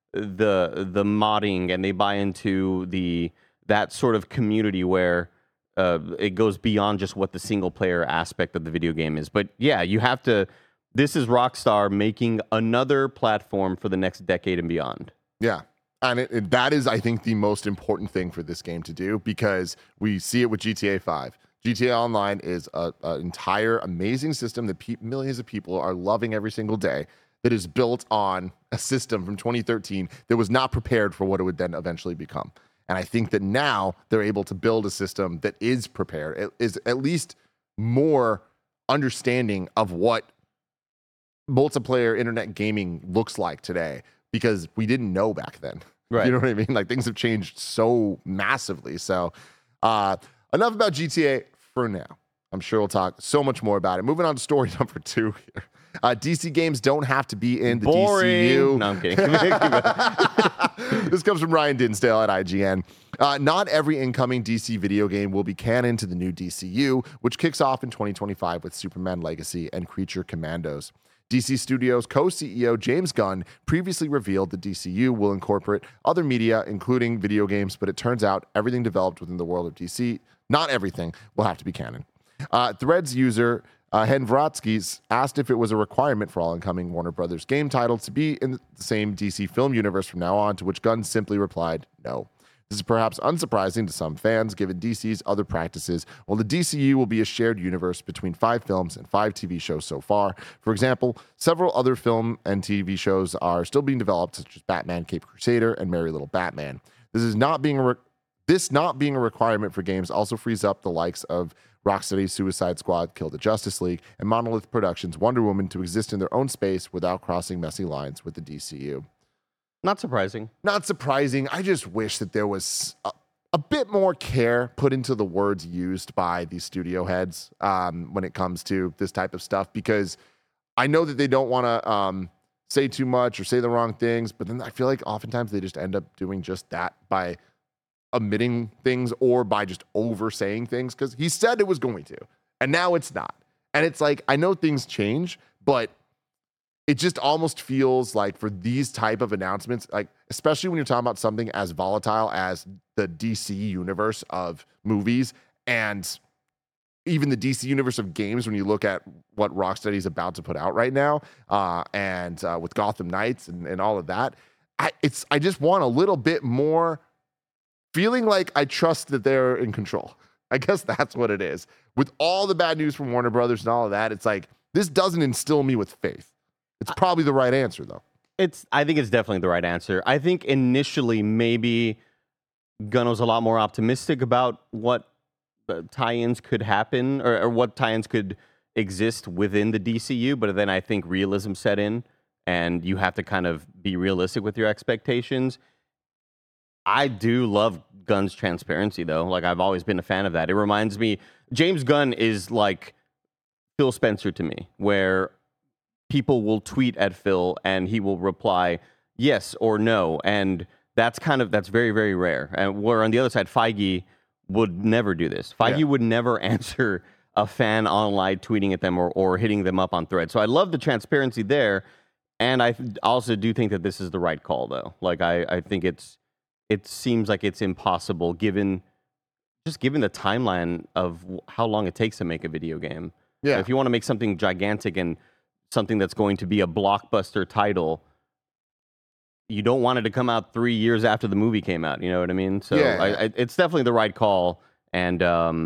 the modding, and they buy into that sort of community where it goes beyond just what the single player aspect of the video game is. But yeah, this is Rockstar making another platform for the next decade and beyond. Yeah. And that is, I think, the most important thing for this game to do, because we see it with GTA 5. GTA Online is an entire amazing system that millions of people are loving every single day, that is built on a system from 2013 that was not prepared for what it would then eventually become. And I think that now they're able to build a system that is prepared, it is at least more understanding of what multiplayer internet gaming looks like today, because we didn't know back then. Right. You know what I mean? Like, things have changed so massively. So enough about GTA for now. I'm sure we'll talk so much more about it. Moving on to story number 2 here. DC games don't have to be in the DCU. No, I'm kidding. This comes from Ryan Dinsdale at IGN. Not every incoming DC video game will be canon to the new DCU, which kicks off in 2025 with Superman Legacy and Creature Commandos. DC Studios co-CEO James Gunn previously revealed the DCU will incorporate other media, including video games, but it turns out everything developed within the world of DC, not everything, will have to be canon. Threads user Hen Vratsky asked if it was a requirement for all incoming Warner Brothers game titles to be in the same DC film universe from now on, to which Gunn simply replied, no. This is perhaps unsurprising to some fans, given DC's other practices, while the DCU will be a shared universe between 5 films and 5 TV shows so far. For example, several other film and TV shows are still being developed, such as Batman, Caped Crusader, and Merry Little Batman. This not being a requirement for games also frees up the likes of Rocksteady's Suicide Squad, Kill the Justice League, and Monolith Productions' Wonder Woman to exist in their own space without crossing messy lines with the DCU. Not surprising. Not surprising. I just wish that there was a bit more care put into the words used by these studio heads when it comes to this type of stuff, because I know that they don't want to say too much or say the wrong things, but then I feel like oftentimes they just end up doing just that by omitting things or by just oversaying things, because he said it was going to, and now it's not. And it's like, I know things change, but it just almost feels like for these type of announcements, like especially when you're talking about something as volatile as the DC universe of movies and even the DC universe of games, when you look at what Rocksteady is about to put out right now, and with Gotham Knights and all of that, I just want a little bit more feeling like I trust that they're in control. I guess that's what it is. With all the bad news from Warner Brothers and all of that, it's like, this doesn't instill me with faith. It's probably the right answer, though. I think it's definitely the right answer. I think initially maybe Gunn was a lot more optimistic about what tie-ins could happen or what tie-ins could exist within the DCU, but then I think realism set in and you have to kind of be realistic with your expectations. I do love Gunn's transparency, though. Like, I've always been a fan of that. It reminds me, James Gunn is like Phil Spencer to me, where people will tweet at Phil and he will reply yes or no. And that's very, very rare. And where on the other side, Feige would never do this. Feige would never answer a fan online tweeting at them or hitting them up on Threads. So I love the transparency there. And I also do think that this is the right call, though. Like, I think it seems like it's impossible given the timeline of how long it takes to make a video game. Yeah. If you want to make something gigantic and something that's going to be a blockbuster title, you don't want it to come out 3 years after the movie came out. You know what I mean? So it's definitely the right call. And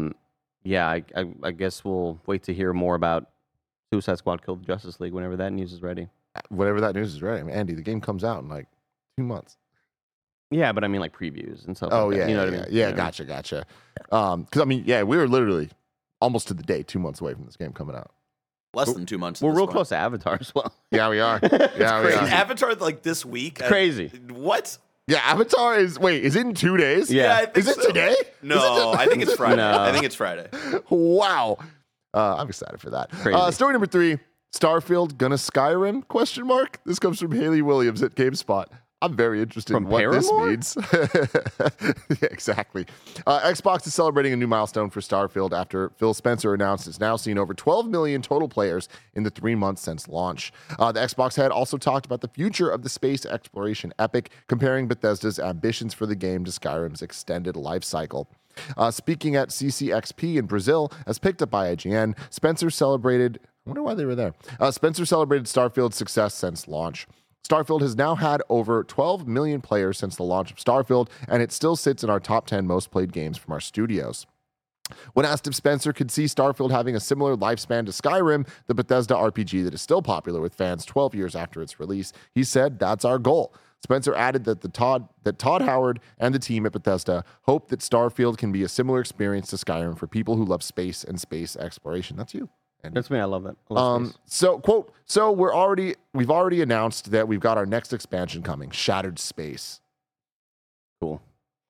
I guess we'll wait to hear more about Suicide Squad Killed the Justice League whenever that news is ready. Whenever that news is ready. I mean, Andy, the game comes out in like 2 months. Yeah, but I mean like previews and stuff. Oh, like yeah. that. You know what I mean? Yeah, gotcha. Because, I mean, we were literally almost to the day 2 months away from this game coming out. Less than 2 months. We're real close to Avatar as well. Yeah, we are. Yeah, we are. Avatar, like, this week? Crazy. What? Yeah, Avatar is it in 2 days? Yeah. I think Is it so. today? No, I think it's Friday. No. I think it's Friday. Wow. I'm excited for that. Crazy. Story number 3, Starfield gonna Skyrim? ? This comes from Haley Williams at GameSpot. I'm very interested in what Paramore? this means. Yeah, exactly. Xbox is celebrating a new milestone for Starfield after Phil Spencer announced it's now seen over 12 million total players in the 3 months since launch. The Xbox head also talked about the future of the space exploration epic, comparing Bethesda's ambitions for the game to Skyrim's extended life cycle. Speaking at CCXP in Brazil, as picked up by IGN, Spencer celebrated... I wonder why they were there. Spencer celebrated Starfield's success since launch. Starfield has now had over 12 million players since the launch of Starfield, and it still sits in our top 10 most played games from our studios. When asked if Spencer could see Starfield having a similar lifespan to Skyrim, the Bethesda RPG that is still popular with fans 12 years after its release, he said, "That's our goal." Spencer added that Todd Howard and the team at Bethesda hope that Starfield can be a similar experience to Skyrim for people who love space and space exploration. That's you. And, That's me. I love that. I love space. so quote, so we've already announced that we've got our next expansion coming, Shattered Space. Cool.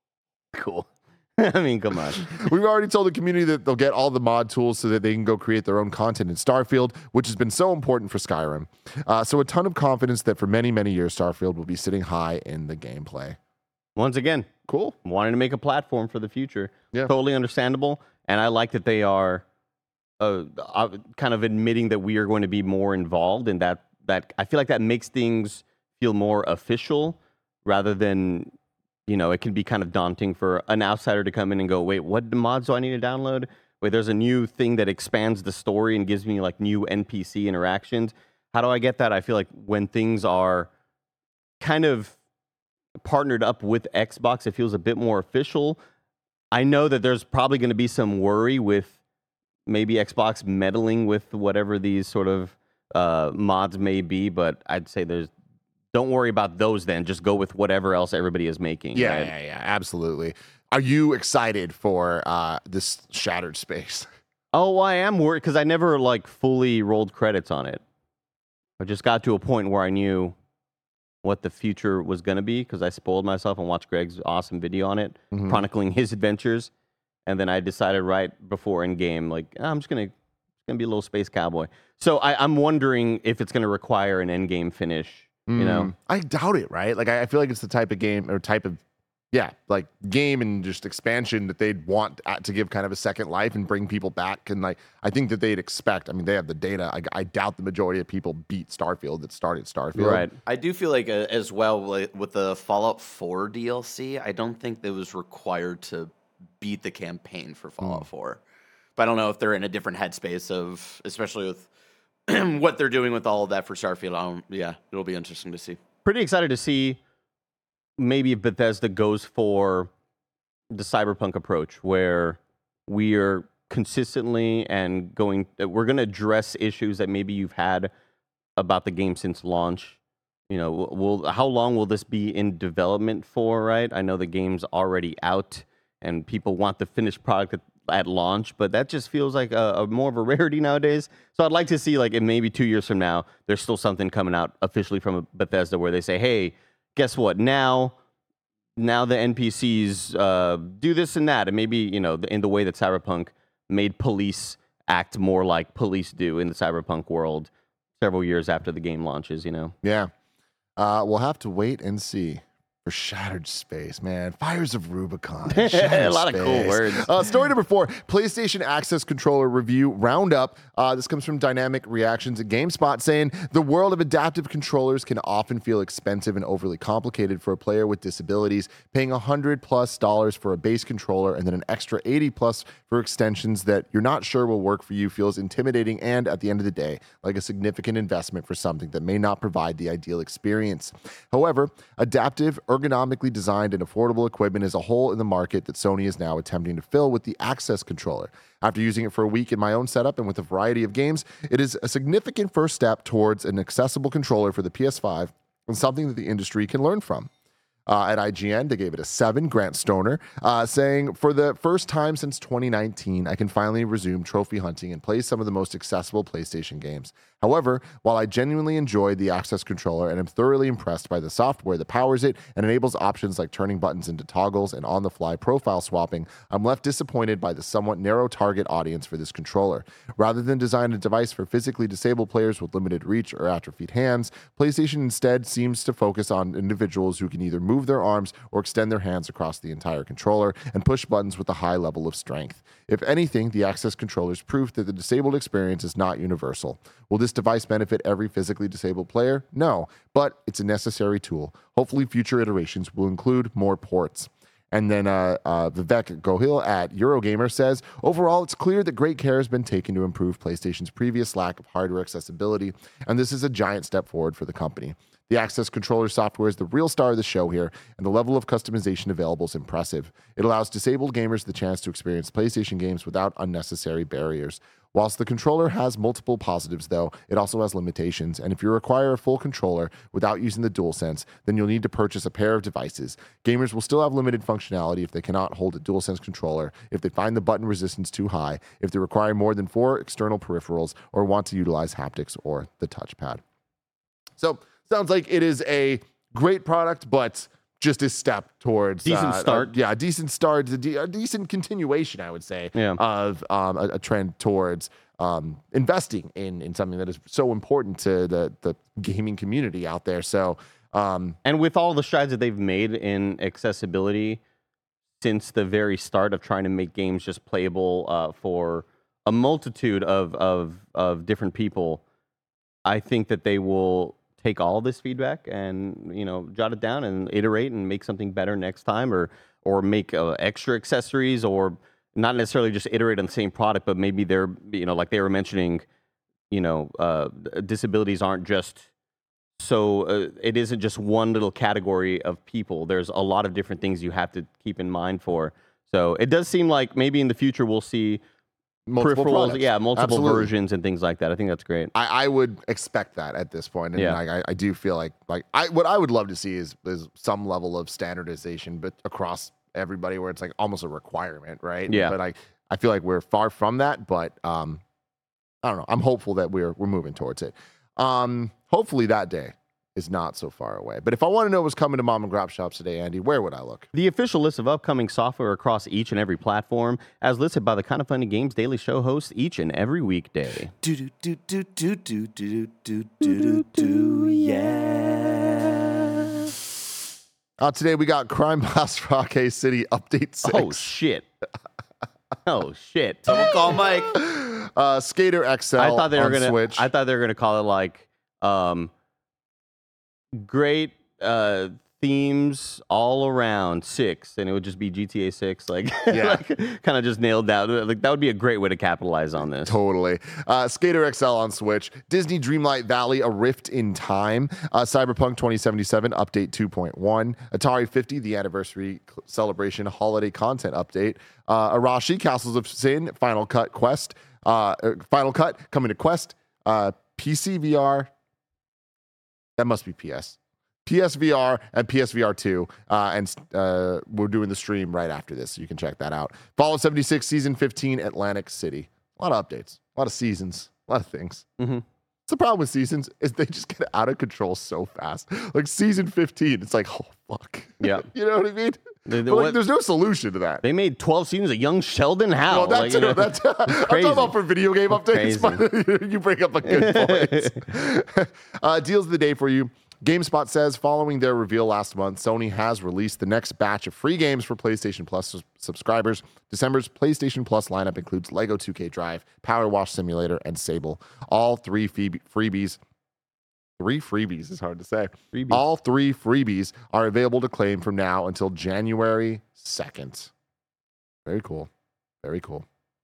I mean, come on. We've already told the community that they'll get all the mod tools so that they can go create their own content in Starfield, which has been so important for Skyrim. So a ton of confidence that for many, many years, Starfield will be sitting high in the gameplay. Once again, Cool. wanting to make a platform for the future. Yeah. Totally understandable. And I like that they are kind of admitting that we are going to be more involved in that. I feel like that makes things feel more official rather than, it can be kind of daunting for an outsider to come in and go, wait, what mods do I need to download? Wait, there's a new thing that expands the story and gives me like new NPC interactions. How do I get that? I feel like when things are kind of partnered up with Xbox, it feels a bit more official. I know that there's probably going to be some worry with maybe Xbox meddling with whatever these sort of mods may be, but I'd say don't worry about those then. Just go with whatever else everybody is making. Yeah, right? yeah, absolutely. Are you excited for this Shattered Space? Oh, I am worried because I never fully rolled credits on it. I just got to a point where I knew what the future was going to be because I spoiled myself and watched Greg's awesome video on it, chronicling his adventures. And then I decided right before in game, I'm just gonna be a little space cowboy. So I'm wondering if it's gonna require an end game finish. I doubt it, right? I feel like it's the type of game or type of like game and just expansion that they'd want to give kind of a second life and bring people back. And like, I think that they'd expect, I mean, they have the data. I doubt the majority of people beat Starfield that started Starfield. Right. I do feel like as well with the Fallout 4 DLC, I don't think it was required to beat the campaign for Fallout 4. But I don't know if they're in a different headspace of, especially with what they're doing with all of that for Starfield. It'll be interesting to see. Pretty excited to see maybe if Bethesda goes for the Cyberpunk approach, where we are consistently we're going to address issues that maybe you've had about the game since launch. You know, how long will this be in development for, right? I know the game's already out and people want the finished product at launch, but that just feels like a more of a rarity nowadays. So I'd like to see, like, in maybe 2 years from now, there's still something coming out officially from Bethesda where they say, hey, guess what? Now the NPCs do this and that, and maybe, you know, in the way that Cyberpunk made police act more like police do in the Cyberpunk world several years after the game launches, you know? Yeah. We'll have to wait and see. For Shattered Space, man. Fires of Rubicon. A lot of cool words. Story number 4, PlayStation Access Controller Review Roundup. This comes from Dynamic Reactions at GameSpot, saying, the world of adaptive controllers can often feel expensive and overly complicated for a player with disabilities. Paying $100+ for a base controller and then an extra $80+ for extensions that you're not sure will work for you feels intimidating and, at the end of the day, like a significant investment for something that may not provide the ideal experience. However, adaptive, ergonomically designed and affordable equipment is a hole in the market that Sony is now attempting to fill with the Access Controller. After using it for a week in my own setup and with a variety of games, it is a significant first step towards an accessible controller for the PS5 and something that the industry can learn from. At IGN, they gave it a 7, Grant Stoner, saying, for the first time since 2019, I can finally resume trophy hunting and play some of the most accessible PlayStation games. However, while I genuinely enjoyed the Access Controller and am thoroughly impressed by the software that powers it and enables options like turning buttons into toggles and on-the-fly profile swapping, I'm left disappointed by the somewhat narrow target audience for this controller. Rather than design a device for physically disabled players with limited reach or atrophied hands, PlayStation instead seems to focus on individuals who can either move their arms or extend their hands across the entire controller and push buttons with a high level of strength. If anything, the Access Controller is proof that the disabled experience is not universal. Will this device benefit every physically disabled player? No, but it's a necessary tool. Hopefully, future iterations will include more ports. And then Vivek Gohil at Eurogamer says, overall, it's clear that great care has been taken to improve PlayStation's previous lack of hardware accessibility, and this is a giant step forward for the company. The Access Controller software is the real star of the show here, and the level of customization available is impressive. It allows disabled gamers the chance to experience PlayStation games without unnecessary barriers. Whilst the controller has multiple positives, though, it also has limitations, and if you require a full controller without using the DualSense, then you'll need to purchase a pair of devices. Gamers will still have limited functionality if they cannot hold a DualSense controller, if they find the button resistance too high, if they require more than 4 external peripherals, or want to utilize haptics or the touchpad. So, sounds like it is a great product, but just a step towards decent start. A decent start, a decent continuation, I would say, of a trend towards investing in something that is so important to the gaming community out there. So, and with all the strides that they've made in accessibility since the very start of trying to make games just playable for a multitude of different people, I think that they will take all this feedback and, you know, jot it down and iterate and make something better next time, or make extra accessories, or not necessarily just iterate on the same product, but maybe they're, you know, like they were mentioning, you know, disabilities aren't just so it isn't just one little category of people. There's a lot of different things you have to keep in mind for. So it does seem like maybe in the future we'll see multiple peripherals, products. multiple Absolutely. versions and things like that. I think that's great. I would expect that at this point. And Yeah. I do feel like what I would love to see is some level of standardization, but across everybody, where it's like almost a requirement, right? Yeah. But I feel like we're far from that, but I don't know. I'm hopeful that we're moving towards it. Hopefully that day is not so far away. But if I want to know what's coming to Mom and Grop shops today, Andy, where would I look? The official list of upcoming software across each and every platform, as listed by the Kind of Funny Games Daily Show host each and every weekday. Yeah. Today we got Crime Boss Rocket City Update 6. Oh, shit. Oh, shit. Someone call Mike. Skater XL I thought they were on gonna. Switch. I thought they were gonna call it like great themes all around 6, and it would just be GTA 6. Like, Yeah. kind of just nailed down. Like that would be a great way to capitalize on this. Totally. Skater XL on Switch. Disney Dreamlight Valley, A Rift in Time. Cyberpunk 2077 Update 2.1. Atari 50, the Anniversary Celebration Holiday Content Update. Arashi, Castles of Sin, Final Cut Quest. Final Cut coming to Quest. PC VR. That must be PS. PSVR and PSVR 2. And we're doing the stream right after this, so you can check that out. Fallout 76 Season 15 Atlantic City. A lot of updates, a lot of seasons, a lot of things. Mm-hmm. The problem with seasons is they just get out of control so fast. Like Season 15, it's like, oh, fuck. Yeah. You know what I mean? They- But, like, what- there's no solution to that. They made 12 seasons of Young Sheldon. How? No, that's Like, you know, that's I'm talking crazy. about for video game updates. But you bring up a good point. Deals of the day for you. GameSpot says, following their reveal last month, Sony has released the next batch of free games for PlayStation Plus subscribers. December's PlayStation Plus lineup includes Lego 2K Drive, Power Wash Simulator, and Sable. All three freebies. 3 freebies is hard to say. Freebies. All 3 freebies are available to claim from now until January 2nd. Very cool. Very cool.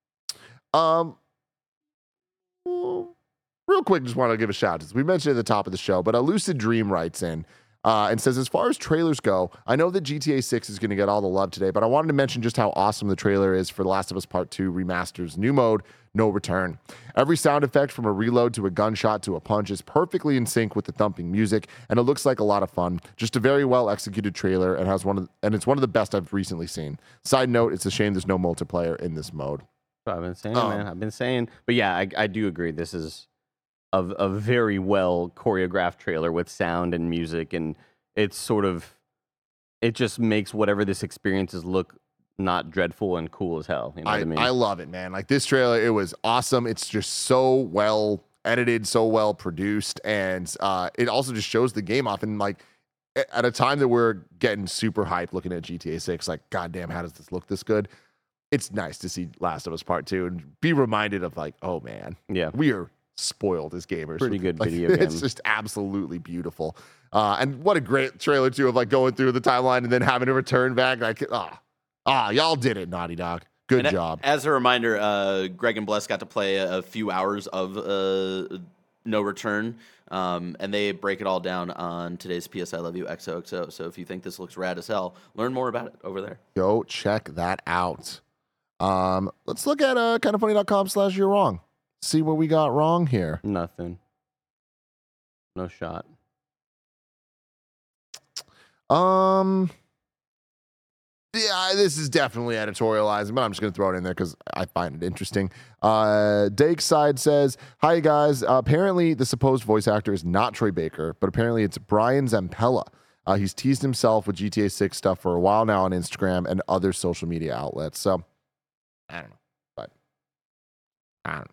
Real quick, just want to give a shout out. We mentioned at the top of the show, but a Lucid Dream writes in and says, as far as trailers go, I know that GTA 6 is going to get all the love today, but I wanted to mention just how awesome the trailer is for The Last of Us Part 2 Remaster's new mode, No Return. Every sound effect from a reload to a gunshot to a punch is perfectly in sync with the thumping music, and it looks like a lot of fun. Just a very well executed trailer, and it's one of the best I've recently seen. Side note, it's a shame there's no multiplayer in this mode. I've been saying, man. I've been saying. But yeah, I do agree. This is a very well choreographed trailer with sound and music, and it's sort of, it just makes whatever this experience is look not dreadful and cool as hell. You know what I mean? I love it, man. Like this trailer, it was awesome. It's just so well edited, so well produced, and it also just shows the game off. And like at a time that we're getting super hyped looking at GTA 6, like, goddamn, how does this look this good? It's nice to see Last of Us Part 2 and be reminded of like, oh man, yeah, we are spoiled as gamers. Pretty good like, video game. It's just absolutely beautiful. And what a great trailer too, of like going through the timeline and then having to return back. Like, y'all did it, Naughty Dog. Good job. As a reminder, Greg and Bless got to play a few hours of No Return, and they break it all down on today's PS I Love You XOXO. So if you think this looks rad as hell, learn more about it over there. Go check that out. Let's look at kindoffunny.com/you're wrong. See what we got wrong here. Nothing. No shot. Yeah, this is definitely editorializing, but I'm just going to throw it in there because I find it interesting. Dakeside says, hi, guys. Apparently, the supposed voice actor is not Troy Baker, but apparently it's Brian Zampella. He's teased himself with GTA 6 stuff for a while now on Instagram and other social media outlets. So, I don't know. But, I don't know.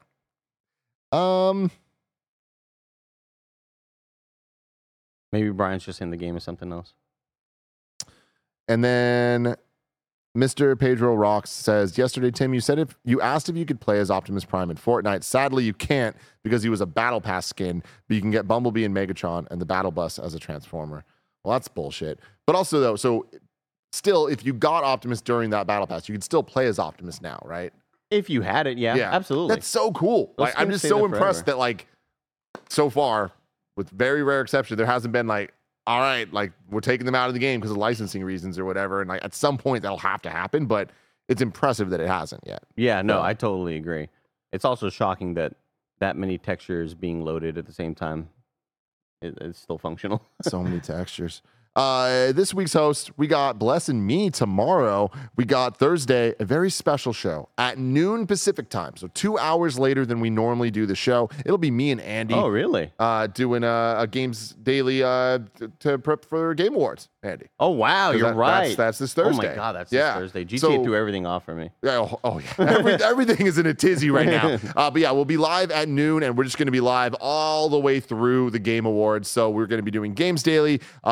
Maybe Brian's just in the game or something else. And then Mr. Pedro Rocks says, yesterday, Tim, you asked if you could play as Optimus Prime in Fortnite. Sadly, you can't because he was a Battle Pass skin, but you can get Bumblebee and Megatron and the Battle Bus as a Transformer. Well, that's bullshit. But also, though, so still, if you got Optimus during that Battle Pass, you could still play as Optimus now, right? If you had it, yeah, absolutely. That's so cool. Those Like, I'm skins just stay so there impressed forever. that, like, so far, with very rare exception, there hasn't been like, all right, like we're taking them out of the game because of licensing reasons or whatever. And like at some point that'll have to happen, but it's impressive that it hasn't yet. Yeah, no, So- I totally agree. It's also shocking that many textures being loaded at the same time. It's still functional. So many textures. This week's host, we got Bless and me tomorrow. We got Thursday, a very special show at noon Pacific time. So 2 hours later than we normally do the show. It'll be me and Andy. Oh, really? Doing a Games Daily to prep for Game Awards, Andy. Oh, wow, you're right. That's this Thursday. Oh, my God, that's this Thursday. GTA So- threw everything off for me. Yeah, yeah. Everything is in a tizzy right now. But yeah, we'll be live at noon, and we're just going to be live all the way through the Game Awards. So we're going to be doing Games Daily, and then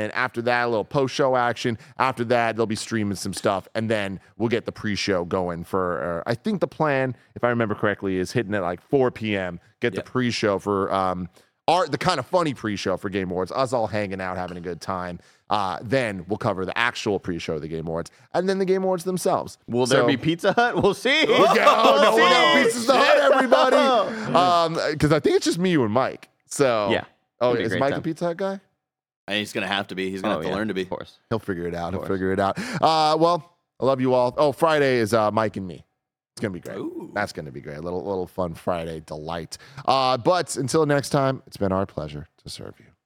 then after that, a little post-show action. After that, they'll be streaming some stuff, and then we'll get the pre-show going for, I think the plan, if I remember correctly, is hitting at like 4 p.m., get the pre-show for the kind of funny pre-show for Game Awards, us all hanging out, having a good time. Then we'll cover the actual pre-show of the Game Awards, and then the Game Awards themselves. Will there be Pizza Hut? We'll see. No one else Pizza Hut, everybody. Because I think it's just me, you, and Mike. So yeah. Oh, is Mike a Pizza Hut guy? And he's gonna have to be. He's gonna have to learn to be. Of course. He'll figure it out. Well, I love you all. Oh, Friday is Mike and me. It's going to be great. Ooh. That's going to be great. A little fun Friday delight. But until next time, it's been our pleasure to serve you.